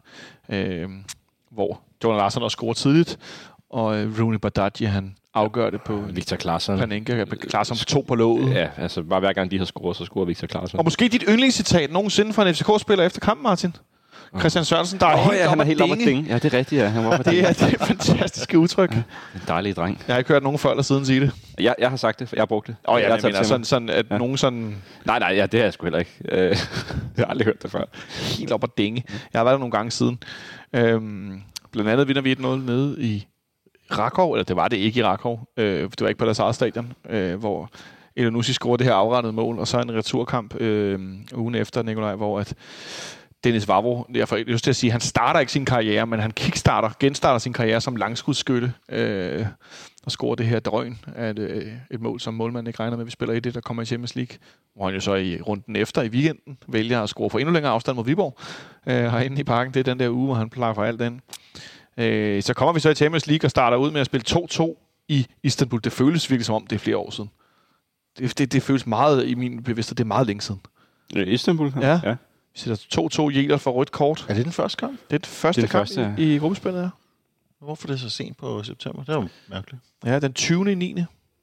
hvor Jordan Larsson også scorer tidligt, og Rooney Bardghji, han afgør det på Victor Claesson. Panenka Claesson 2 på låget. Ja, altså bare hver gang de har scoret, så scorer Victor Claesson. Og måske dit yndlingscitat nogensinde fra en FCK-spiller efter kampen, Martin. Christian Sørensen, der er han er helt op at dinge. Ja, det er rigtigt, ja. Han var det er et fantastisk udtryk. En dejlig dreng. Jeg har ikke hørt nogen før eller siden sige det. Jeg har sagt det, jeg har brugt det. Jeg mener sådan, at nogen sådan... Nej, ja, det har jeg sgu heller ikke. Jeg har aldrig hørt det før. Helt op at dinge. Jeg har været der nogle gange siden. Blandt andet vinder vi 1-0 nede i Rakov, eller det var det ikke i Rakov. Det var ikke på deres eget stadion, hvor Elionussi scorede det her afrettede mål, og så en returkamp ugen efter, Nikolaj, hvor at Dennis Vavro, jeg får lyst til at sige, han starter ikke sin karriere, men han genstarter sin karriere som langskudskytte, og scorer det her drøn af et mål, som målmanden ikke regner med, vi spiller i det, der kommer i Champions League, hvor han jo så i runden efter i weekenden vælger at score for endnu længere afstand mod Viborg herinde i parken. Det er den der uge, hvor han plejer for alt den. Så kommer vi så i Champions League og starter ud med at spille 2-2 i Istanbul. Det føles virkelig som om, det er flere år siden. Det føles meget i min bevidsthed, det er meget længe siden. Istanbul? Ja. Vi sætter 2-2 Jæler for rødt kort. Er det den første kamp? Det er den første kamp i gruppespillet, ja. Hvorfor det er så sent på september? Det er jo mærkeligt. Ja, den 20. 9.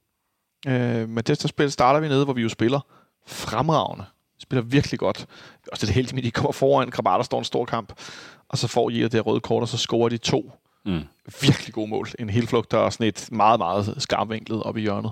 Men det spil starter vi nede, hvor vi jo spiller fremragende. Vi spiller virkelig godt. Også det heldige med, de kommer foran. Krabar, der står en stor kamp. Og så får Jæler det røde kort, og så scorer de 2 virkelig gode mål. En helflugt, der er sådan et meget, meget skarpvinklet op i hjørnet.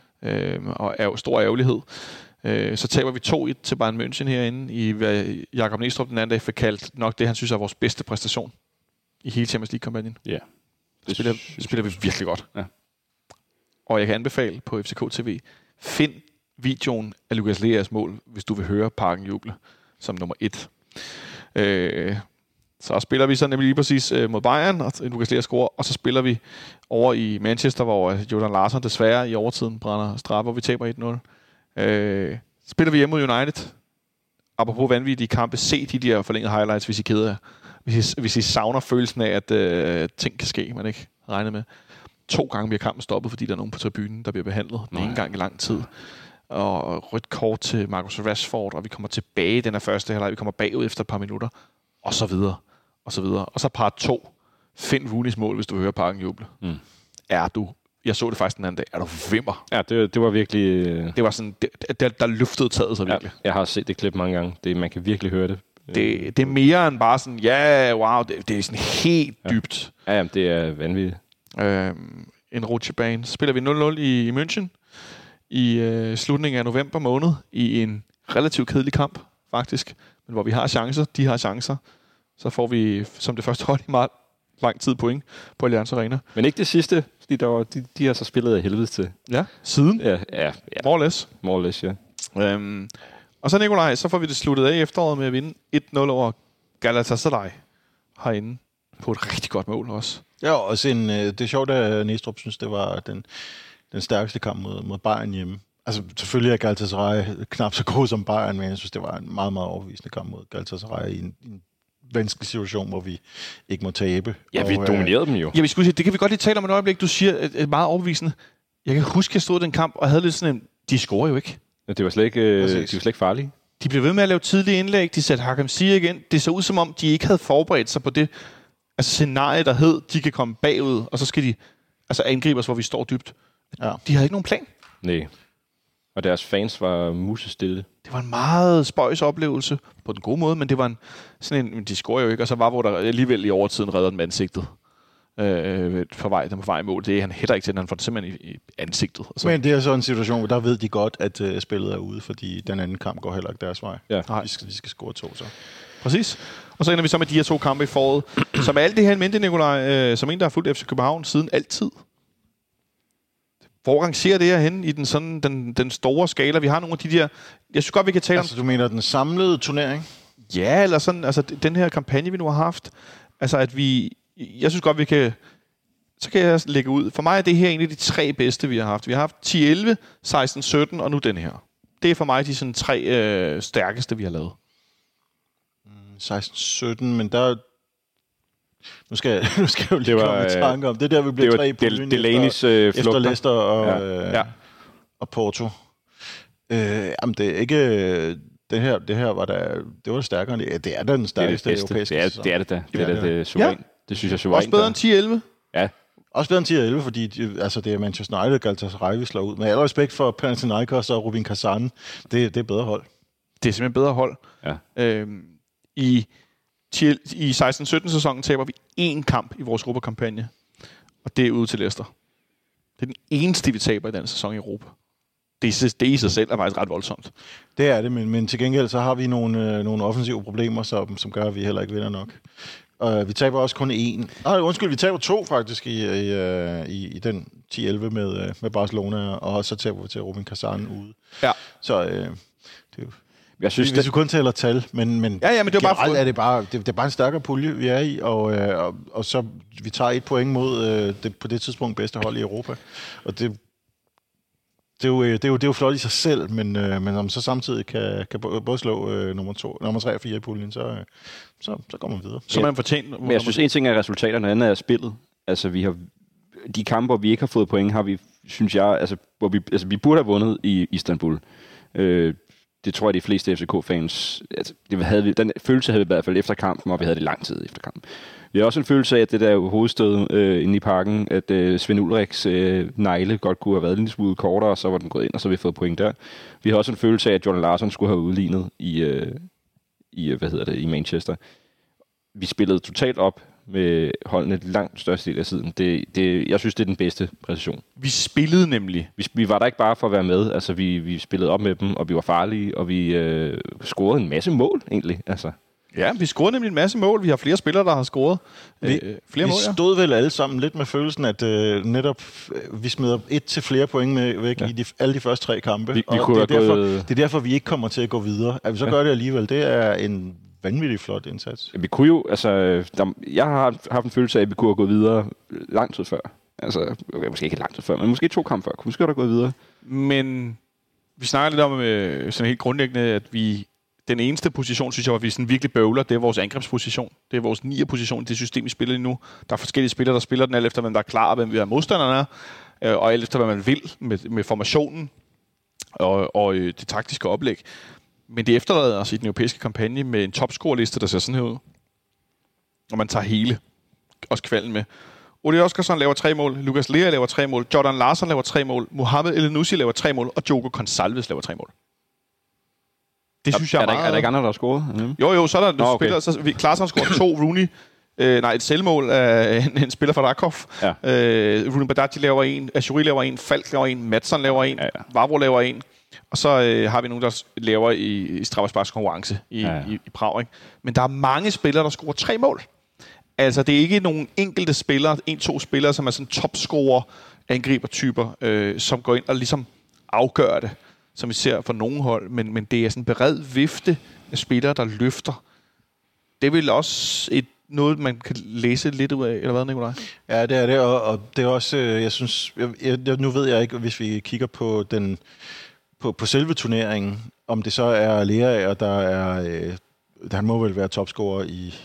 Og stor ærgerlighed. Så taber vi 2-1 til Bayern München herinde, i hvad Jakob Næstrup den anden dag fik kaldt nok det, han synes er vores bedste præstation i hele Champions League-kampagnen. Ja. Det spiller vi virkelig godt. Ja. Og jeg kan anbefale på FCK TV, find videoen af Lukas Leas mål, hvis du vil høre Parken juble som nummer 1. Så spiller vi så nemlig lige præcis mod Bayern, og Lukas Lea scorer, og så spiller vi over i Manchester, hvor Jordan Larsson desværre i overtiden brænder straffe, hvor vi taber 1-0. Spiller vi hjemme mod United. Apropos vanvittige kampe, se de der forlængede highlights, hvis I keder jer. Hvis I savner følelsen af, at ting kan ske, man ikke regner med. 2 gange bliver kampen stoppet, fordi der er nogen på tribunen, der bliver behandlet. Den ene gang i lang tid. Og rødt kort til Marcus Rashford, og vi kommer tilbage i den her første halvleg. Vi kommer bagud efter et par minutter, og så videre. Og så videre. Og så part 2. Find Rooneys mål, hvis du vil høre Parken juble. Jeg så det faktisk den anden dag. Er du vimmer? Ja, det var virkelig... Det var sådan, der luftede taget sig virkelig. Ja, jeg har set det klip mange gange. Man kan virkelig høre det. Det er mere end bare sådan, wow, det er sådan helt dybt. Ja, det er vanvittigt. En rutsjebane. Så spiller vi 0-0 i München i slutningen af november måned i en relativt kedelig kamp, faktisk. Men hvor vi har chancer, de har chancer. Så får vi som det første hold i meget lang tid point på Allianz Arena. Men ikke det sidste, fordi de har så spillet af helvede til. Ja, siden. Ja. More or less. More or less, ja. Og så Nikolaj, så får vi det sluttet af i efteråret med at vinde 1-0 over Galatasaray herinde på et rigtig godt mål også. Ja, også det er sjovt, at Næstrup synes, det var den stærkeste kamp mod Bayern hjemme. Altså selvfølgelig er Galatasaray knap så god som Bayern, men jeg synes, det var en meget, meget overbevisende kamp mod Galatasaray i en vanskelig situation, hvor vi ikke må tabe. Ja, vi dominerede dem jo. Ja, vi skulle sige, det kan vi godt lige tale om et øjeblik. Du siger et meget overbevisende. Jeg kan huske, at jeg stod i den kamp og havde lidt sådan en... De scorer jo ikke. Ja, det var slet ikke farlige. De blev ved med at lave tidlige indlæg. De satte Hakim Ziyech igen. Det så ud som om, de ikke havde forberedt sig på det scenarie, der hed, de kan komme bagud, og så skal de angribe os, hvor vi står dybt. Ja. De havde ikke nogen plan. Nej. Og deres fans var musestille. Det var en meget spøjs oplevelse, på den gode måde, men det var de scorer jo ikke, og så var, hvor der alligevel i overtiden redder den med ansigtet. På vej imod. Det er han heller ikke til, han får det simpelthen i ansigtet. Altså. Men det er så en situation, hvor der ved de godt, at spillet er ude, fordi den anden kamp går heller ikke deres vej. Ja. De skal score 2 så. Præcis. Og så ender vi så med de her 2 kampe i foråret. Så med alt det her en mente, Nikolaj, som en, der har fulgt FC København siden altid. Hvor rangerer det her hen i den store skala? Vi har nogle af de der... Jeg synes godt, vi kan tale om... Altså, du mener den samlede turnering? Ja, eller sådan... Altså, den her kampagne, vi nu har haft. Altså, at vi... Jeg synes godt, vi kan... Så kan jeg lægge ud. For mig er det her en af de 3 bedste, vi har haft. Vi har haft 10-11, 16-17 og nu den her. Det er for mig de sådan 3 stærkeste, vi har lavet. 16-17, men der... Nu skal jeg jo lige komme i tanke om. Det der, vi blev 3 på linjen efter Leicester og Porto. Jamen, det er ikke... Det her var det var stærkere. Det er den stærkeste europæiske sæson. Det er det da. Det er det suverænt. Ja. Det synes jeg suverænt. Også bedre end 10-11? Ja. Også bedre end 10-11, fordi det er Manchester United, Galatasaray, vi slår ud. Med al respekt for Panathinaikos og Rubin Kazan, det er bedre hold. Det er simpelthen bedre hold. Ja. I 16-17 sæsonen taber vi 1 kamp i vores Europa-kampagne, og det er ude til Leicester. Det er den eneste, vi taber i den sæson i Europa. Det i sig selv er faktisk ret voldsomt. Det er det, men til gengæld så har vi nogle offensive problemer, som gør, at vi heller ikke vinder nok. Vi taber også kun 1. Vi taber 2 faktisk i den 10-11 med Barcelona, og så taber vi til Rubin Kazan ude. Ja. Så det er jo... Jeg synes, hvis vi kun tæller tal, men men det er bare det er bare en stærkere pulje, vi er i, og så vi tager 1 point mod det på det tidspunkt bedste hold i Europa. Og det er jo flot i sig selv, men om så samtidig kan både slå nummer 3 og 4 i puljen, så går man videre. Så man fortjent. Men jeg synes, en ting er resultaterne, og andet er spillet. Altså, vi har de kampe, hvor vi ikke har fået point, har vi, synes jeg, hvor vi burde have vundet i Istanbul. Det tror jeg, de fleste FCK-fans... Altså, den følelse havde vi i hvert fald efter kampen, og vi havde det lang tid efter kampen. Vi har også en følelse af, at det der hovedstød inde i parken, at Svend Ulriks negle godt kunne have været en lille smule kortere, og så var den gået ind, og så har vi fået point der. Vi har også en følelse af, at Jordan Larsson skulle have udlignet i Manchester. Vi spillede totalt op med holdene langt største del af tiden. Jeg synes, det er den bedste præcision. Vi spillede nemlig. Vi var der ikke bare for at være med. Altså, vi spillede op med dem, og vi var farlige, og vi scorede en masse mål, egentlig. Altså. Ja, vi scorede nemlig en masse mål. Vi har flere spillere, der har scoret flere mål. Vi stod vel alle sammen lidt med følelsen, at netop vi smider 1 til flere point væk i alle de første 3 kampe. Det er derfor, vi ikke kommer til at gå videre. At vi så gør det alligevel, det er en vanvittig flot indsats. Vi kunne jo, altså, jeg har haft en følelse af, at vi kunne have gået videre lang tid før. Altså, måske ikke lang tid før, men måske 2 kampe før. Kunne måske have gået videre. Men vi snakker lidt om sådan helt grundlæggende, at den eneste position, synes jeg, hvor vi sådan virkelig bøvler, det er vores angrebsposition. Det er vores 9'er-position, det system, vi spiller lige nu. Der er forskellige spillere, der spiller den, alt efter hvem der er klar, hvem vi er modstanderne er, og alt efter hvad man vil med formationen og det taktiske oplæg. Men det efterlader os i den europæiske kampagne med en topscore-liste, der ser sådan her ud. Og man tager hele, også kvalden med. Ole Oskarsson laver 3 mål, Lukas Lea laver 3 mål, Jordan Larsson laver 3 mål, Mohamed Elnussi laver 3 mål, og Diogo Gonçalves laver 3 mål. Det synes jeg er meget... Er der ikke andre, der har scoret? Jo, så er der spillere. Så Klaassen har scoret 2, Rooney. Et selvmål af en spiller fra Rakov. Ja. Rooney Badaji laver 1, Ashuri laver 1, Falk laver 1, Madsson laver 1, Vavro laver 1. Og så har vi nogen, der laver i Strafsparks konkurrence i Prag. Ikke? Men der er mange spillere, der scorer 3 mål. Altså, det er ikke nogen enkelte spillere, 1-2 spillere, som er sådan topscorer, angribertyper, som går ind og ligesom afgør det, som vi ser for nogle hold. Men det er sådan en bered vifte af spillere, der løfter. Det er vel også noget, man kan læse lidt ud af, eller hvad, Nikolaj? Ja, det er det, og det er også, jeg synes, nu ved jeg ikke, hvis vi kigger på på selve turneringen, om det så er Lea, der er, han må vel være topscorer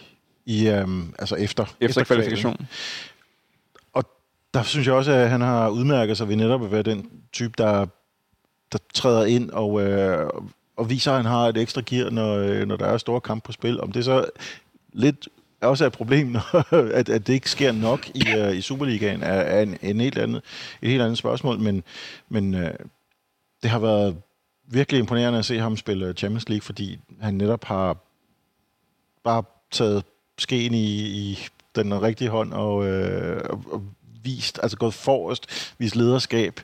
altså efter kvalifikationen. Og der synes jeg også, at han har udmærket sig ved netop at være den type, der træder ind og viser, at han har et ekstra gear, når der er store kampe på spil. Om det så lidt også er et problem, at det ikke sker nok i Superligaen, er et helt andet spørgsmål, men det har været virkelig imponerende at se ham spille Champions League, fordi han netop har bare taget skeen i den rigtige hånd og vist, altså gået forrest, vist lederskab.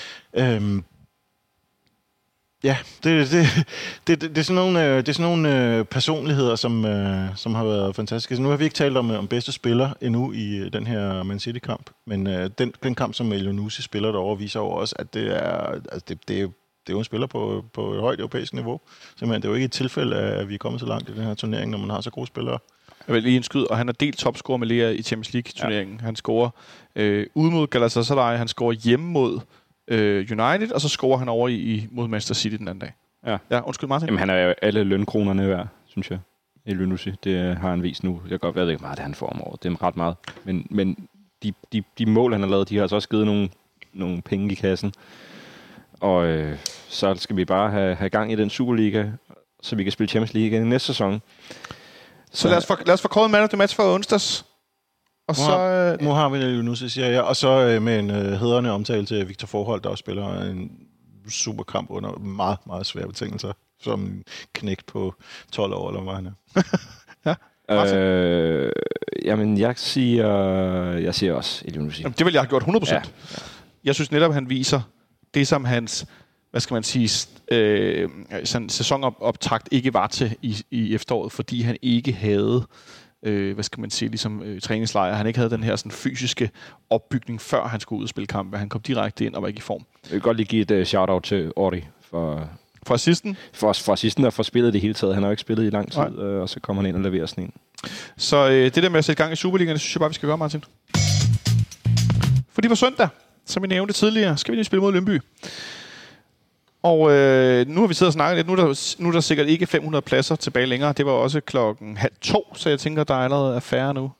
Ja, det er sådan nogle personligheder, som har været fantastiske. Nu har vi ikke talt om bedste spiller endnu i den her Man City-kamp, men den kamp, som Elyounoussi spiller derovre, viser over os, at det er jo en spiller på et højt europæisk niveau. Simpelthen, det er jo ikke et tilfælde, at vi er kommet så langt i den her turnering, når man har så gode spillere. Jeg vil lige indskyde, og han er delt topscorer med Lea i Champions League-turneringen. Ja. Han scorer ude mod Galatasaray, han scorer hjemme mod United, og så scorer han over mod Manchester City den anden dag. Ja, undskyld Martin. Jamen, han er jo alle lønkronerne værd, synes jeg. Elyounoussi, det har han vist nu. Jeg kan godt ved ikke meget, det han får om året. Det er ret meget. Men de mål, han har lavet, de har altså også givet nogle penge i kassen. Og så skal vi bare have gang i den Superliga, så vi kan spille Champions League igen i næste sæson. Så lad os få kåret man of the match for onsdags. Og så Mohamed Elyounoussi, siger jeg. Og så med en hædrende omtale til Victor Forhold, der også spiller en super kamp under meget, meget svære betingelser. Som knægt på 12 år, eller hvad han er. Ja. Jamen, jeg siger også Elyounoussi. Det vil jeg have gjort 100%. Ja. Jeg synes netop, han viser det, som hans, hvad skal man sige, sådan sæsonoptakt ikke var til i efteråret, fordi han ikke havde, hvad skal man sige, ligesom træningslejr. Han ikke havde den her sådan fysiske opbygning, før han skulle ud og spille kampe. Han kom direkte ind og var ikke i form. Jeg vil godt lige give et shout-out til Ori for assisten. For assisten og for spillet det hele taget. Han har jo ikke spillet i lang tid, og så kommer han ind og leverer sådan en. Så det der med at sætte gang i Superligaen, det synes jeg bare, vi skal gøre, Martin. Fordi på søndag, som vi nævnte tidligere, skal vi lige spille mod Lyngby. Og nu har vi siddet og snakket lidt. Nu er der sikkert ikke 500 pladser tilbage længere. Det var også 1:30, så jeg tænker, der allerede er færre nu.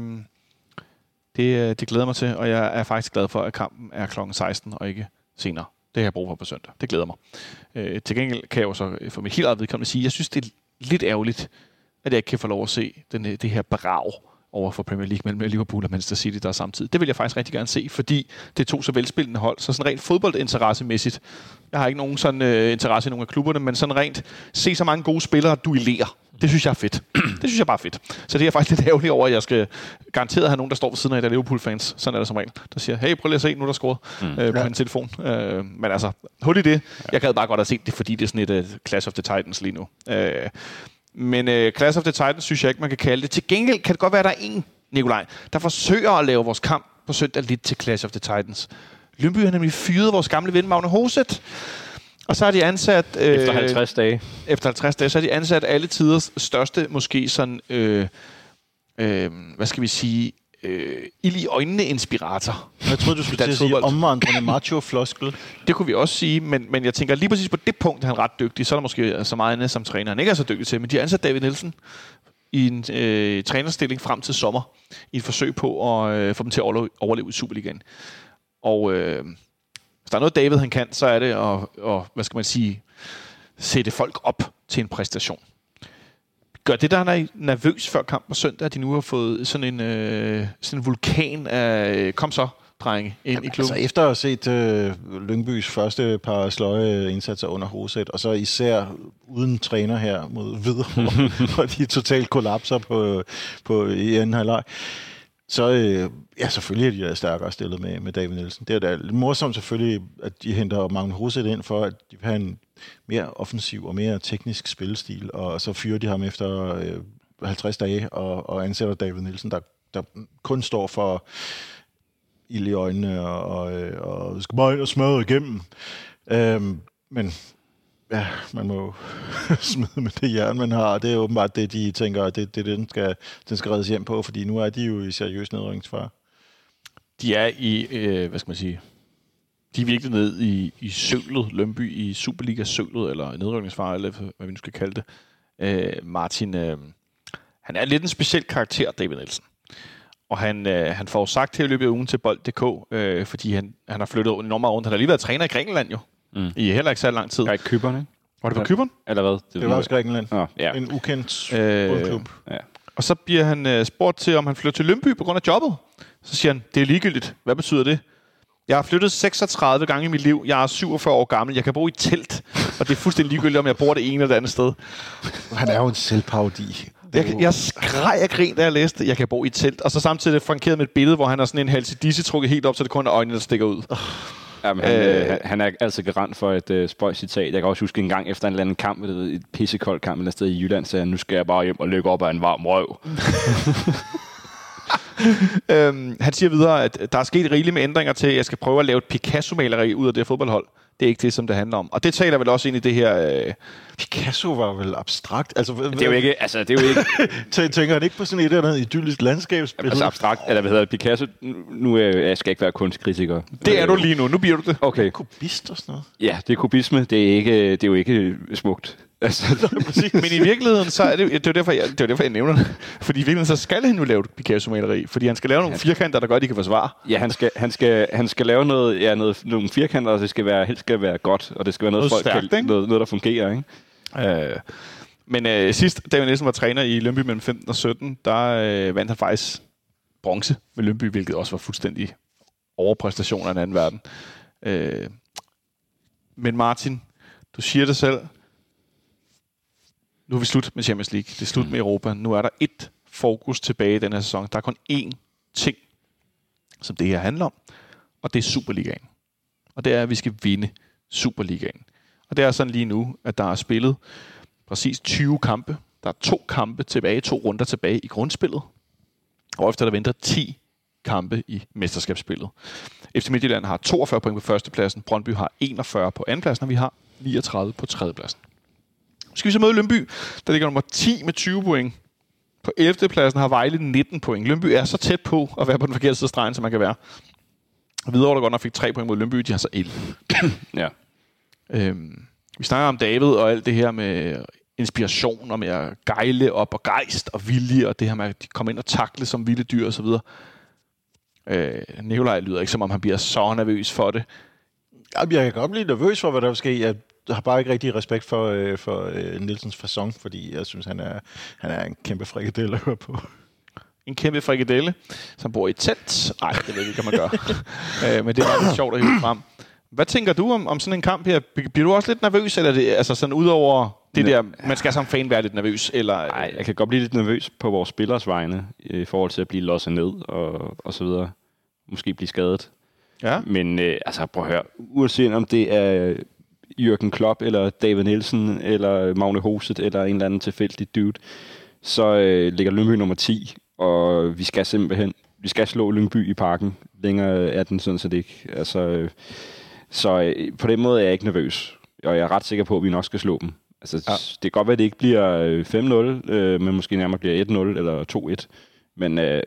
Det glæder mig til, og jeg er faktisk glad for, at kampen er kl. 16 og ikke senere. Det har jeg brug for på søndag. Det glæder mig. Til gengæld kan jeg jo så for mit helt eget vedkommende sige, at jeg synes, det er lidt ærgerligt, at jeg ikke kan få lov at se det her brag over for Premier League mellem Liverpool og Manchester City, der er samtidig. Det vil jeg faktisk rigtig gerne se, fordi det er to så velspillende hold. Så sådan rent fodboldinteressemæssigt, jeg har ikke nogen sådan interesse i nogle af klubberne, men sådan rent se så mange gode spillere duellere. Det synes jeg er fedt. Det synes jeg bare er fedt. Så det er jeg faktisk lidt ærgerlig over, at jeg skal garanteret have nogen, der står ved siden af, der er Liverpool-fans. Sådan er det som regel. Der siger, hey, prøv lige at se, nu er der scoret på en telefon. Men altså, hul i det. Jeg gad bare godt have set det, fordi det er sådan et Clash of the Titans lige nu. Men Clash of the Titans synes jeg ikke, man kan kalde det. Til gengæld kan det godt være, at der er en, Nikolaj, der forsøger at lave vores kamp på søndag lidt til Clash of the Titans. Lyngby har nemlig fyret vores gamle ven, Magne Hoset. Og så har de ansat... efter 50 dage. Efter 50 dage, så har de ansat alle tiders største, måske sådan... hvad skal vi sige... ild i øjnene inspirator. Jeg troede, du skulle til at sige omvandrende macho-floskel. Det kunne vi også sige, men jeg tænker lige præcis på det punkt, han er ret dygtig. Så er der måske så meget andet som træner, han ikke er så dygtig til. Men de har ansat David Nielsen i en trænerstilling frem til sommer, i et forsøg på at få dem til at overleve i Superligaen. Og hvis der er noget, David han kan, så er det at hvad skal man sige, sætte folk op til en præstation. Gør det, der er nervøs før kamp på søndag, at de nu har fået sådan en vulkan af kom så, drenge, ind i klubben? Altså efter at have set Lyngbys første par sløje indsatser under Hoset, og så især uden træner her mod Hvidovre, hvor de totalt kollapser på i anden halvleg, så selvfølgelig er de stærkere stillet med David Nielsen. Det er da lidt morsomt selvfølgelig, at de henter Magne Hoset ind for, at de vil have en mere offensiv og mere teknisk spillestil, og så fyrer de ham efter 50 dage og ansætter David Nielsen, der kun står for ild i øjnene og skal bare ind og smadre igennem. Men ja, man må smide med det jern, man har. Det er åbenbart det, de tænker, at det den skal reddes hjem på, fordi nu er de jo i seriøs nedrykningsfare. De er i, hvad skal man sige, de er virkelig ned i sølet, Lyngby i Superliga-sølet, eller nedrykningsfare, eller hvad vi nu skal kalde det. Martin, han er lidt en speciel karakter, David Nielsen. Og han får sagt til i løbet af ugen til Bold.dk, fordi han har flyttet enormt meget rundt. Han har lige været træner i Grækenland jo, i heller ikke så lang tid. Ja, i Cypern, ikke? Var det på Cypern? Eller hvad? Det var også Grækenland. Ja. En ukendt boldklub. Ja. Og så bliver han spurgt til, om han flytter til Lyngby på grund af jobbet. Så siger han, det er ligegyldigt. Hvad betyder det? Jeg har flyttet 36 gange i mit liv. Jeg er 47 år gammel. Jeg kan bo i telt. Og det er fuldstændig ligegyldigt, om jeg bor det ene eller det andet sted. Han er jo en selvparodi. Jeg skreg af grin, da jeg læste, jeg kan bo i et telt. Og så samtidig frankeret med et billede, hvor han har sådan en halsidisse trukket helt op, så det kun er øjnene, der stikker ud. Jamen, han er altså garant for et spøjscitat. Jeg kan også huske en gang efter en eller anden kamp, et pissekoldt kamp et eller andet sted i Jylland, sagde han, nu skal jeg bare hjem og løbe op af en varm røv. Han siger videre, at der er sket rigeligt med ændringer til, at jeg skal prøve at lave et Picasso-maleri ud af det her fodboldhold. Det er ikke det, som det handler om. Og det taler vel også ind i det her... Picasso var vel abstrakt? Altså, det er jo ikke... Tænker han ikke på sådan et eller andet idyllisk landskabsbillede? Altså abstrakt, eller hvad hedder Picasso? Nu jeg skal ikke være kunstkritiker. Det er du lige nu. Nu bliver du det. Okay. Kubist og sådan noget? Ja, det er kubisme. Det er jo ikke smukt. Altså, men i virkeligheden, så er det er derfor, jeg nævner det. Fordi i virkeligheden, så skal han jo lave et Picasso-maleri. Fordi han skal lave nogle firkanter, der gør, at de kan forsvare. Ja, han skal lave nogle firkanter, og det skal være godt. Og det skal være noget, stærkt, noget der fungerer, ikke? Men sidst, David Nielsen var træner i Lyngby mellem 15 og 17, der vandt han faktisk bronze med Lyngby, hvilket også var fuldstændig overpræstation af en anden verden. Men Martin, du siger det selv. Nu er vi slut med Champions League. Det er slut med Europa. Nu er der ét fokus tilbage i den her sæson. Der er kun én ting, som det her handler om, og det er Superligaen. Og det er, at vi skal vinde Superligaen. Og det er sådan lige nu, at der er spillet præcis 20 kampe. Der er 2 kampe tilbage, 2 runder tilbage i grundspillet. Og efter der venter 10 kampe i mesterskabsspillet. FC Midtjylland har 42 point på førstepladsen. Brøndby har 41 på andenpladsen, og vi har 39 på tredjepladsen. Nu skal vi så møde Lyngby, der ligger nummer 10 med 20 point. På 11. pladsen har Vejle 19 point. Lyngby er så tæt på at være på den forkerte side af stregen, som man kan være. Hvidovre, der godt nok fik 3 point mod Lyngby, de har så 11. Ja. Vi snakker om David og alt det her med inspiration, og med at gejle op og gejst og vilje, og det her med at komme ind og takle som vilde dyr og så videre. Nikolaj lyder ikke, som om han bliver så nervøs for det. Jeg kan godt blive nervøs for, hvad der vil ske. Jeg har bare ikke rigtig respekt for Nielsens facon, fordi jeg synes, han er en kæmpe frikadelle at høre på. En kæmpe frikadelle, som bor i et telt. Nej, det ved jeg ikke, hvad man gør. Men det var lidt sjovt at hive frem. Hvad tænker du om sådan en kamp her? Bliver du også lidt nervøs, eller det, altså sådan udover det der, man skal som fan være lidt nervøs? Eller? Nej, jeg kan godt blive lidt nervøs på vores spillers vegne, i forhold til at blive losset ned og så videre. Måske blive skadet. Ja. Men altså, prøv at høre. Uanset om det er Jürgen Klopp, eller David Nielsen, eller Magne Hoset, eller en eller anden tilfældig dude, så ligger Lyngby nummer 10, og vi skal simpelthen slå Lyngby i Parken. Længere er den sådan set ikke. Altså, så på den måde er jeg ikke nervøs, og jeg er ret sikker på, at vi nok skal slå dem. Altså, ja. Det kan godt være, at det ikke bliver 5-0, men måske nærmere bliver 1-0 eller 2-1. Men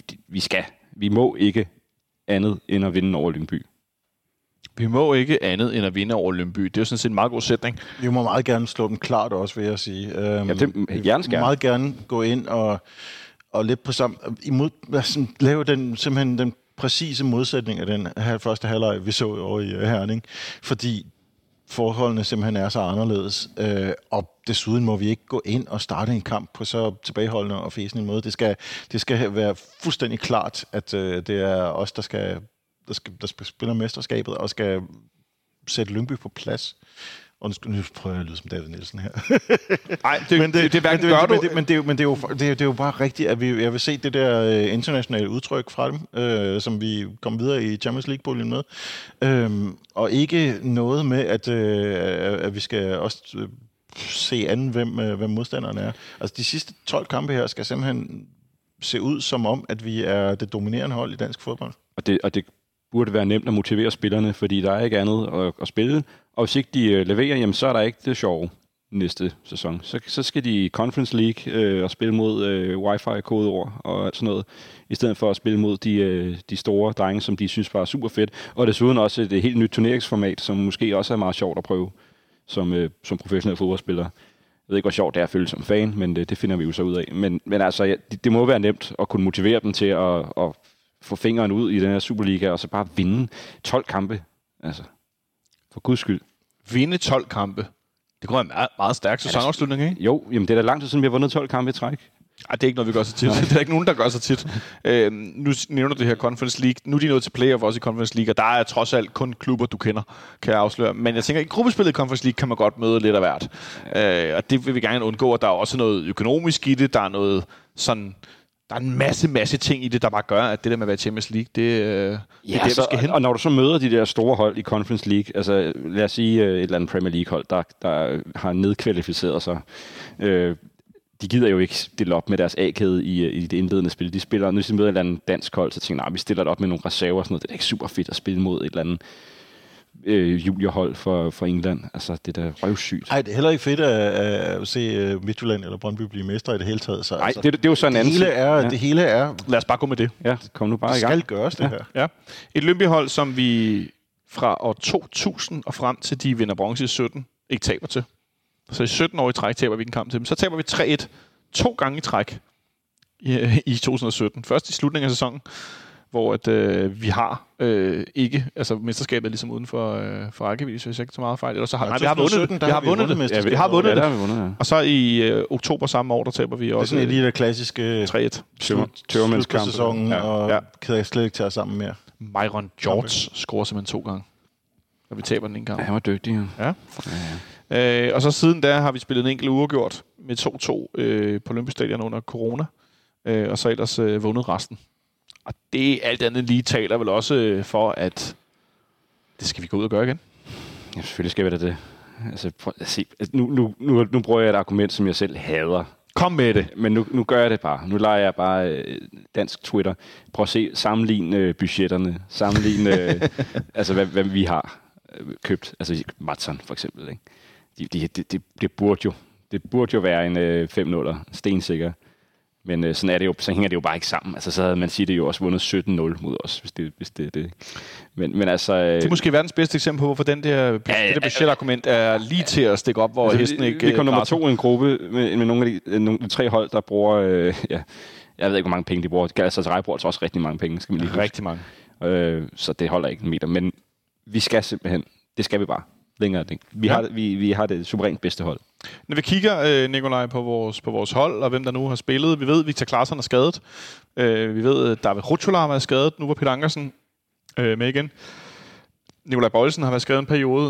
vi må ikke andet end at vinde over Lyngby. Vi må ikke andet end at vinde over Lyngby. Det er jo sådan set en meget god sætning. Vi må meget gerne slå dem klart også, vil jeg sige. Vi må meget gerne gå ind og lidt på sammen imod, lave simpelthen den præcise modsætning af den første halvleg, vi så over i Herning. Fordi forholdene simpelthen er så anderledes. Og desuden må vi ikke gå ind og starte en kamp på så tilbageholdende og fæsende en måde. Det skal være fuldstændig klart, at det er os, der spiller mesterskabet og skal sætte Lyngby på plads. Og nu prøver jeg at lyde som David Nielsen her. Nej, det er jo bare rigtigt, at jeg vil se det der internationale udtryk fra dem, som vi kom videre i Champions League-puljen med. Og ikke noget med, at vi skal også se anden, hvem modstanderne er. Altså de sidste 12 kampe her skal simpelthen se ud som om, at vi er det dominerende hold i dansk fodbold. Og det burde være nemt at motivere spillerne, fordi der er ikke andet at spille. Og hvis ikke de leverer, jamen, så er der ikke det sjove næste sæson. Så skal de i Conference League og spille mod Wi-Fi-kodeord og alt sådan noget, i stedet for at spille mod de store drenge, som de synes var super fedt. Og desuden også et helt nyt turneringsformat, som måske også er meget sjovt at prøve som professionel fodboldspiller. Jeg ved ikke, hvor sjovt det er at føle som fan, men det finder vi jo så ud af. Men altså, det må være nemt at kunne motivere dem til at få fingeren ud i den her Superliga, og så bare vinde 12 kampe. Altså, for guds skyld. Vinde 12 kampe. Det kunne være en meget, meget stærk sæsonafslutning, ikke? Jo, jamen det er da lang tid siden, vi har vundet 12 kampe i træk. Det er ikke noget, vi gør så tit. Det er ikke nogen, der gør så tit. Nu nævner du det her Conference League. Nu er de nået til playoff også i Conference League, og der er trods alt kun klubber, du kender, kan jeg afsløre. Men jeg tænker, i gruppespillet i Conference League kan man godt møde lidt af hvert. Og det vil vi gerne undgå, at der er også noget økonomisk i det. Der er noget sådan... Der er en masse ting i det, der bare gør, at det der med at være Champions League, det er der, vi skal hen. Og når du så møder de der store hold i Conference League, altså lad os sige et eller andet Premier League-hold, der har nedkvalificeret sig, de gider jo ikke stille op med deres A-kæde i det indledende spil. De spiller, når de møder et eller andet dansk hold, så tænker vi stiller det op med nogle reserver og sådan noget. Det er ikke super fedt at spille mod et eller andet juniorhold for England. Altså, det er da røvsygt. Nej, det er heller ikke fedt at se Midtjylland eller Brøndby blive mestre i det hele taget. Nej, altså, det er jo sådan en anden... Det hele er... Lad os bare gå med det. Ja, kom nu bare i gang. Det skal gøres, det her. Ja. Et Olympiahold, som vi fra år 2000 og frem til de vinder bronze i 17, ikke taber til. Så i 17 år i træk taber vi en kamp til dem. Så taber vi 3-1 2 gange i træk i 2017. Først i slutningen af sæsonen, hvor at, vi har ikke, altså mesterskabet er ligesom uden for rækkevidde, så jeg ikke så meget fejl. Eller så har, vi har vundet det. Vi har vundet det. Vi har vundet det. Og så i oktober samme år, der taber vi også. Det er sådan et af de klassiske 3-1. Tørmandskamp. Og kan jeg slet ikke tage sammen mere. Myron George scorer simpelthen 2 gange. Og vi taber den ene kamp. Ja, han var dygtig. Ja. Og så siden da har vi spillet en enkelt uafgjort med 2-2 på Olympisk Stadion under corona. Og så ellers vundet resten. Og det alt andet lige taler vel også for, at det skal vi gå ud og gøre igen. Ja, selvfølgelig skal vi da det. Altså, nu bruger jeg et argument, som jeg selv hader. Kom med det. Men nu gør jeg det bare. Nu leger jeg bare dansk Twitter. Prøv at se, sammenligne budgetterne. Sammenligne altså, hvad vi har købt. Altså Madsson for eksempel. Ikke? Det burde jo være en 5-0'er. Stensikker. Men sådan er det jo, så hænger det jo bare ikke sammen. Altså, så havde man sige det jo også vundet 17-0 mod os, hvis det er det. Men altså... Det er måske verdens bedste eksempel på, hvorfor det der budgetargument er lige til at stikke op, hvor altså, hesten ikke... Vi kom nummer 2 i en gruppe med nogle af de 3 hold, der bruger... jeg ved ikke, hvor mange penge de bruger. Galatasaray bruger altså også rigtig mange penge, skal man lige huske. Rigtig mange. Så det holder ikke en meter. Men vi skal simpelthen... Det skal vi bare. Længere ting. Vi har det suverænt bedste hold. Når vi kigger, Nikolaj, på vores hold, og hvem der nu har spillet, vi ved, at Victor Claesson er skadet. Vi ved, at David Rutschula har været skadet. Nu var Peter Ankersen med igen. Nikolaj Boilsen har været skadet en periode.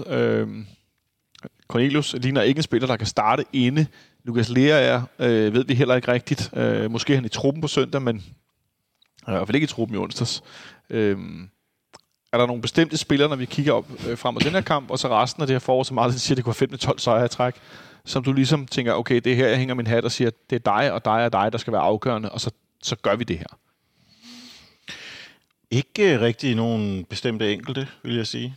Cornelius ligner ikke en spiller, der kan starte inde. Lukas Lea ved vi heller ikke rigtigt. Måske er han i truppen på søndag, men i hvert fald ikke i truppen i onsdags. Er der nogle bestemte spillere, når vi kigger op frem mod den her kamp, og så resten af det her forår, så meget siger, det kunne være 5-12 sejre i træk, som du ligesom tænker, okay, det er her, jeg hænger min hat og siger, det er dig og dig og dig, der skal være afgørende, og så gør vi det her? Ikke rigtig nogen bestemte enkelte, vil jeg sige.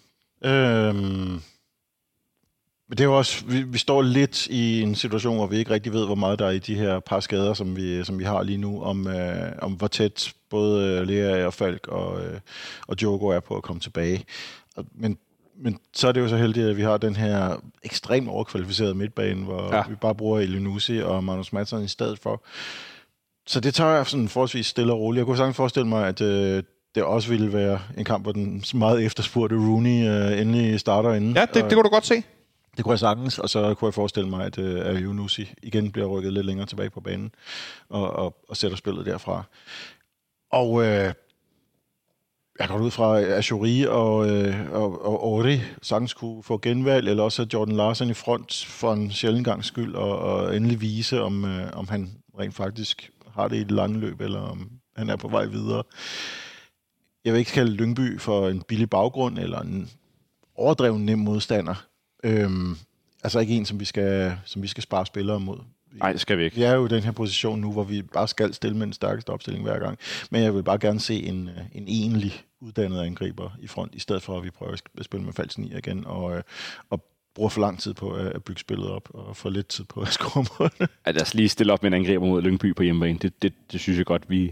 Men det er jo også, vi står lidt i en situation, hvor vi ikke rigtig ved, hvor meget der er i de her par skader, som vi har lige nu, om hvor tæt både Lea og Falk og Diogo er på at komme tilbage. Men så er det jo så heldigt, at vi har den her ekstremt overkvalificerede midtbane, hvor vi bare bruger Elyounoussi og Magnus Madsson i stedet for. Så det tager jeg sådan forholdsvis stille og roligt. Jeg kunne sagtens forestille mig, at det også ville være en kamp, hvor den meget efterspurgte Rooney endelig starter inden. Ja, det kunne du godt se. Det kunne jeg sagtens, og så kunne jeg forestille mig, at Elyounoussi igen bliver rykket lidt længere tilbage på banen og sætter spillet derfra. Og jeg går ud fra, at Achouri og Ori sagtens kunne få genvalg, eller også at Jordan Larsen i front for en sjælden gangs skyld, og endelig vise, om han rent faktisk har det i det lange løb, eller om han er på vej videre. Jeg vil ikke kalde Lyngby for en billig baggrund, eller en overdreven nem modstander. Altså ikke en, som vi skal spare spillere mod. Nej, det skal vi ikke. Vi er jo i den her position nu, hvor vi bare skal stille med den stærkeste opstilling hver gang. Men jeg vil bare gerne se en egentlig uddannet angriber i front, i stedet for at vi prøver at spille med falsk 9 igen, og bruger for lang tid på at bygge spillet op, og for lidt tid på at score mål. Lad os lige stille op med en angriber mod Lyngby på hjemmebane. Det synes jeg godt, vi...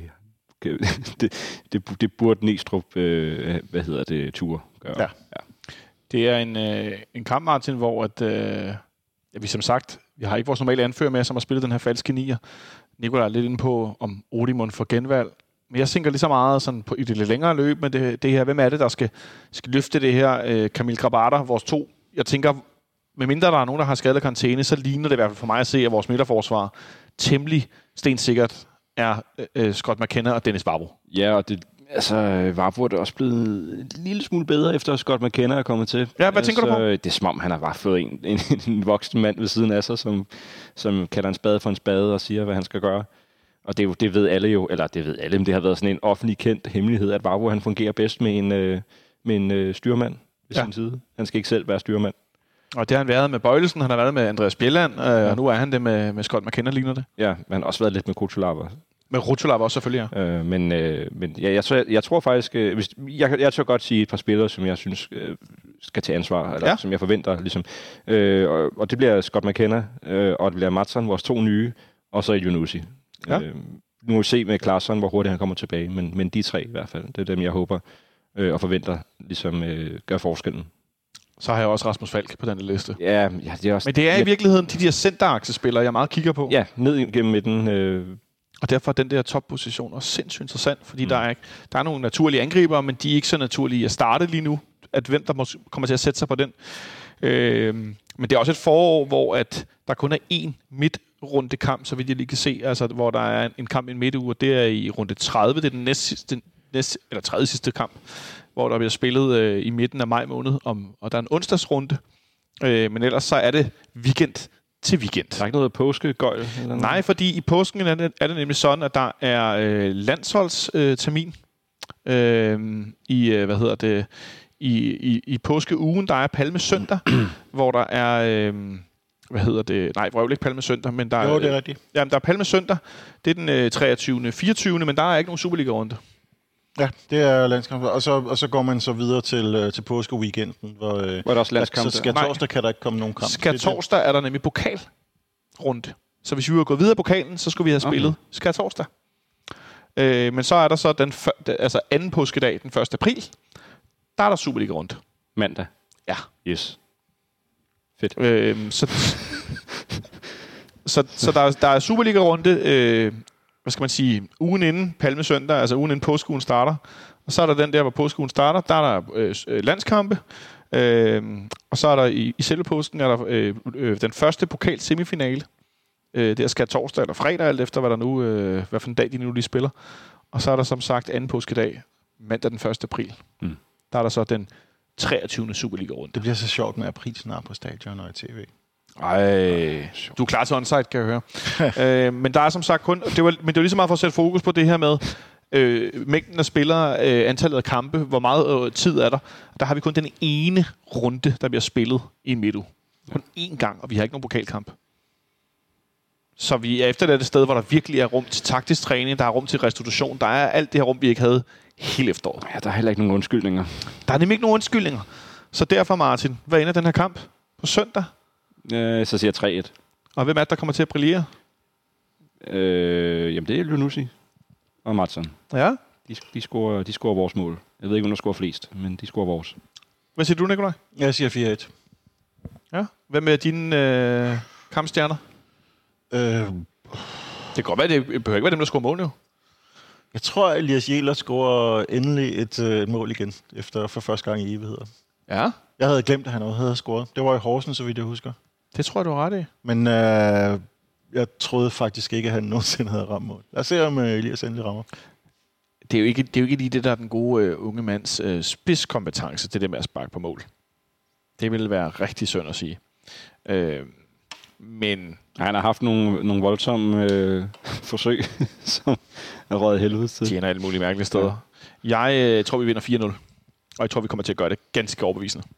det burde Næstrup, Tur gøre. Ja. Det er en kamp, Martin, hvor vi som sagt, vi har ikke vores normale anfører med, som har spillet den her falske nier. Nikolaj er lidt inde på, om Odimon får genvalg. Men jeg tænker lige så meget sådan i det lidt længere løb med det her. Hvem er det, der skal løfte det her? Kamil Grabata, vores 2. Jeg tænker, medmindre der er nogen, der har skadet karantæne, så ligner det i hvert fald for mig at se, at vores midterforsvar, temmelig stensikkert er Scott McKenna og Dennis Wavro. Ja, og det, Wavro er også blevet en lille smule bedre, efter Scott McKenna er kommet til. Ja, hvad tænker du på? Det er som om, han har bare fået en voksen mand ved siden af sig, som kalder en spade for en spade og siger, hvad han skal gøre. Og det ved alle jo, eller det ved alle, men det har været sådan en offentlig kendt hemmelighed, at Wavro han fungerer bedst med en styrmand ved sin side. Han skal ikke selv være styrmand. Og det har han været med Bøjlesen, han har været med Andreas Bjelland, og nu er han det med Scott McKenna, ligner det. Ja, men han har også været lidt med Kuchulava. Med Ruchulava også selvfølgelig, ja. Men ja, jeg tror faktisk, jeg tør godt sige et par spillere, som jeg synes skal tage ansvar, eller som jeg forventer, ligesom. Og det bliver Scott McKenna, og det bliver Matson, vores 2 nye, og så Elyounoussi. Ja. Nu må vi se med Klaasson, hvor hurtigt han kommer tilbage, men de 3 i hvert fald, det er dem, jeg håber og forventer, ligesom gør forskellen. Så har jeg også Rasmus Falk på den liste. Ja, det er også... Men det er i virkeligheden de der centeraksespillere, jeg meget kigger på. Ja, ned gennem midten. Og derfor er den der topposition også sindssygt interessant, fordi der er nogle naturlige angribere, men de er ikke så naturlige at starte lige nu. At hvem der kommer til at sætte sig på den. Men det er også et forår, hvor at der kun er 1 midtrunde kamp, så vidt jeg lige kan se, altså hvor der er en kamp i en midtuge, og det er i runde 30, det er den tredje sidste kamp, hvor der bliver spillet i midten af maj måned, og der er en onsdagsrunde, men ellers så er det weekend til weekend. Der er ikke noget påskegøjl? Nej, fordi i påsken er det nemlig sådan, at der er landsholdstermin i påskeugen. Der er Palmesøndag, hvor der er... hvor er ikke Palmesøndag, men der jo, det er rigtigt. Jamen, der er Palmesøndag. Det er den 23. 24. Men der er ikke nogen Superliga-runde. Ja, det er landskamp. Og så går man så videre til påskeweekenden, hvor der også landskamp. Så torsdag kan der ikke komme nogen kamp. Torsdag er der nemlig pokalrunde. Så hvis vi var gået videre i pokalen, så skulle vi have spillet torsdag. Men så er der så anden påskedag, den 1. april. Der er der Superliga-runde. Mandag? Ja. Yes. Fedt. Så der er Superliga-runde, hvad skal man sige, ugen inden Palmesøndag, altså ugen inden påskeugen starter. Og så er der den der, hvor påskeugen starter, der er der landskampe. Og så er der i selve påsken er der den første pokal-semifinale. Det skal torsdag eller fredag, alt efter hvad for en dag de nu lige spiller. Og så er der som sagt anden påskedag, mandag den 1. april. Der er der så den 23. Superliga-runde. Det bliver så sjovt med april snart på stadion og i tv. Ej, du er klar til onside, kan jeg høre. Men der er som sagt kun... det var lige så meget for at sætte fokus på det her med mængden af spillere, antallet af kampe, hvor meget tid er der. Der har vi kun den ene runde, der bliver spillet i en midtuge. Kun én gang, og vi har ikke nogen pokalkamp. Så vi er efter det sted, hvor der virkelig er rum til taktisk træning, der er rum til restitution. Der er alt det her rum, vi ikke havde hele efteråret. Ja, der er heller ikke nogen undskyldninger. Der er nemlig ikke nogen undskyldninger. Så derfor, Martin, hvad ender den her kamp på søndag? Så siger jeg 3-1. Og hvem er det, der kommer til at brillere? Jamen, det er Elyounoussi og Matson. Ja. De scorer vores mål. Jeg ved ikke, om der scorer flest, men de scorer vores. Hvad siger du, Nikolaj? Jeg siger 4-1. Ja. Hvem er dine kampstjerner? Det kan godt være, det behøver ikke være dem, der scorer mål nu. Jeg tror, at Elias Jæler scorer endelig et mål igen, for første gang i evigheder. Ja. Jeg havde glemt, at han havde scoret. Det var i Horsens, så vidt jeg husker. Det tror jeg, du har ret i. Men jeg troede faktisk ikke, at han nogensinde havde ramt mål. Lad os se, om Elias endelig rammer. Det er jo ikke lige det, der er den gode unge mands spidskompetence, det der med at sparke på mål. Det ville være rigtig synd at sige. Men han har haft nogle voldsomme forsøg, som er røget helvede til. Tjener alle mulige mærkelige steder. Ja. Jeg tror, vi vinder 4-0. Og jeg tror, vi kommer til at gøre det ganske overbevisende.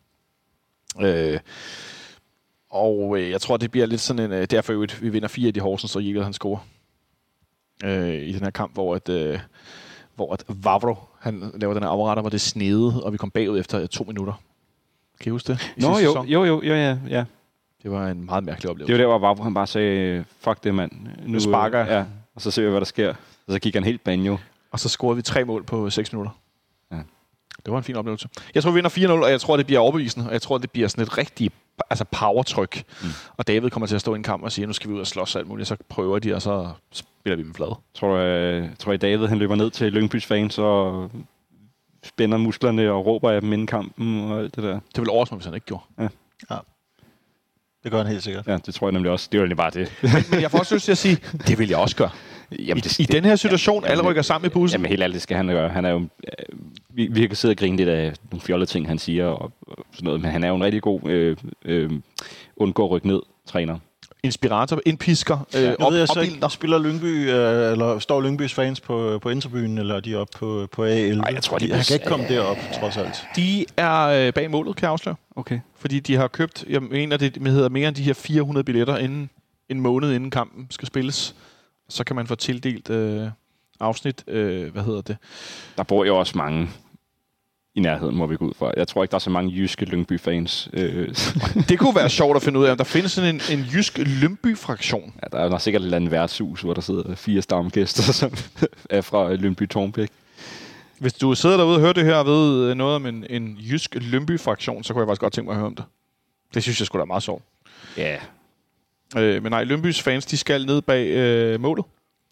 Jeg tror, det bliver lidt sådan en... derfor vi vinder 4 i de Horsens, og Jæger han scorer. I den her kamp, hvor Wavro han laver den her afretter, hvor det snede, og vi kom bagud efter 2 minutter. Kan I huske det? Jo, ja. Det var en meget mærkelig oplevelse. Det var der, hvor Wavro han bare sagde, fuck det, mand. Nu sparker. Ja, og så ser vi, hvad der sker. Og så gik han helt banjo. Og så scorede vi 3 mål på 6 minutter. Ja. Det var en fin oplevelse. Jeg tror, vi vinder 4-0, og jeg tror, det bliver overbevisende. Og jeg tror, det bliver sådan et rigtigt powertryk. Og David kommer til at stå i en kamp og sige, nu skal vi ud og slås alt muligt. Så prøver de, og så spiller vi dem flade. Tror jeg, David han løber ned til Lyngbys fans og spænder musklerne og råber af dem inden kampen og alt det der. Det ville overraske mig, hvis han ikke gjorde. Ja. Det gør han helt sikkert. Ja, det tror jeg nemlig også. Det er jo bare det. Men jeg får også lyst til at sige, det vil jeg også gøre. Jamen, I den her situation, alle rykker sammen i bussen. Jamen helt ærligt, det skal han gøre. Han er jo... Vi kan sidde og grine lidt af nogle fjollede ting, han siger og sådan noget, men han er jo en rigtig god undgå at rykke ned træner. Inspirator, indpisker, spiller Lyngby, eller står Lyngbys fans på Interbyen, eller er de oppe på A11? Nej, jeg tror, de kan ikke komme derop, trods alt. De er bag målet, kan jeg afsløre. Okay. Fordi de har købt, jeg mener, det hedder mere end de her 400 billetter inden en måned inden kampen skal spilles. Så kan man få tildelt afsnit, Der bor jo også mange i nærheden, må vi gå ud fra. Jeg tror ikke, der er så mange jyske Lyngby-fans. Det kunne være sjovt at finde ud af, om der findes sådan en jysk Lyngby-fraktion. Ja, der er nok sikkert et eller andet værtshus, hvor der sidder 4 stamgæster, som er fra Lyngby-Tornbæk. Hvis du sidder derude og hører det her og ved noget om en jysk Lyngby-fraktion, så kunne jeg faktisk godt tænke mig at høre om det. Det synes jeg skulle da meget sjovt. Ja. Men nej, Lyngbys fans, de skal ned bag målet.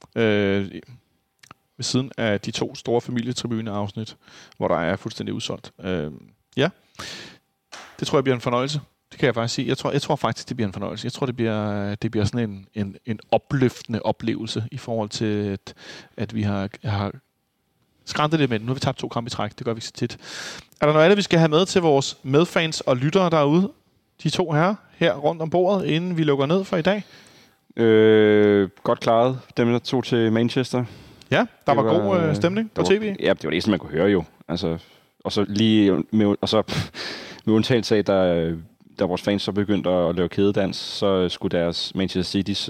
Ved siden af de 2 store familietribune-afsnit, hvor der er fuldstændig udsolgt. Ja, det tror jeg bliver en fornøjelse. Det kan jeg faktisk sige. Jeg tror faktisk, det bliver en fornøjelse. Jeg tror, det bliver sådan en opløftende oplevelse i forhold til, at vi har skræntet det med. Nu har vi tabt 2 kampe i træk. Det gør vi ikke så tit. Er der noget andet, vi skal have med til vores medfans og lyttere derude? De 2 herrer her rundt om bordet, inden vi lukker ned for i dag? Godt klaret. Dem, der tog til Manchester. Ja, der var god stemning på tv. Ja, det var det eneste, man kunne høre jo. Altså, og så lige med undtagelse af, da vores fans så begyndte at lave kædedans, så skulle deres Manchester City's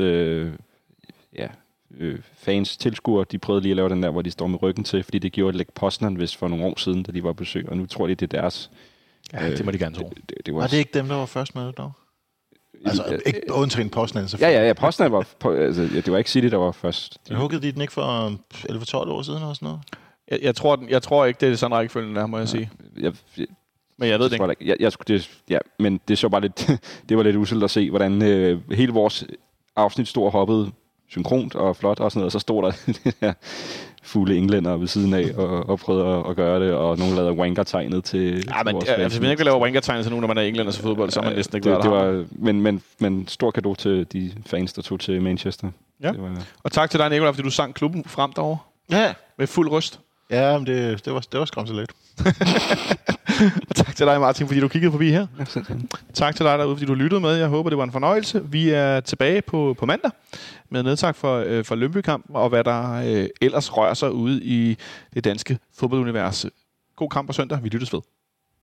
fans, tilskuere, de prøvede lige at lave den der, hvor de står med ryggen til, fordi det gjorde Lech Poznan vist for nogle år siden, da de var på besøg, og nu tror de, det er deres. Ja, det må de gerne tro. Var det ikke dem, der var først med dog? Altså, ikke undtagen Poznan, selvfølgelig. Ja, Poznan var... det var ikke City, der var først. Huggede de den ikke for 11-12 år siden eller sådan noget? Jeg tror ikke, det er sådan rækkefølgen der, må jeg sige. Men jeg ved det ikke. Men det så bare lidt... det var lidt uselt at se, hvordan hele vores afsnit stod og hoppede synkront og flot og sådan noget, og så stod der det her fulde englænder ved siden af og prøvede at gøre det, og nogen lavede wanker-tegnet til... Ja, men hvis man ikke vil lave wanker-tegnet til nogen, når man er englænder til fodbold, så er man næsten ikke det. Men stor cadeau til de fans, der tog til Manchester. Ja. Og tak til dig, Nicolaj, fordi du sang klubben frem derovre. Ja. Med fuld røst. Ja, men det var skræmt så let. Og tak til dig, Martin, fordi du kiggede forbi her. Tak til dig derude, fordi du lyttede med. Jeg håber, det var en fornøjelse. Vi er tilbage på mandag med nedtak for Lyngby-kamp og hvad der ellers rører sig ude i det danske fodboldunivers. God kamp på søndag. Vi lyttes ved.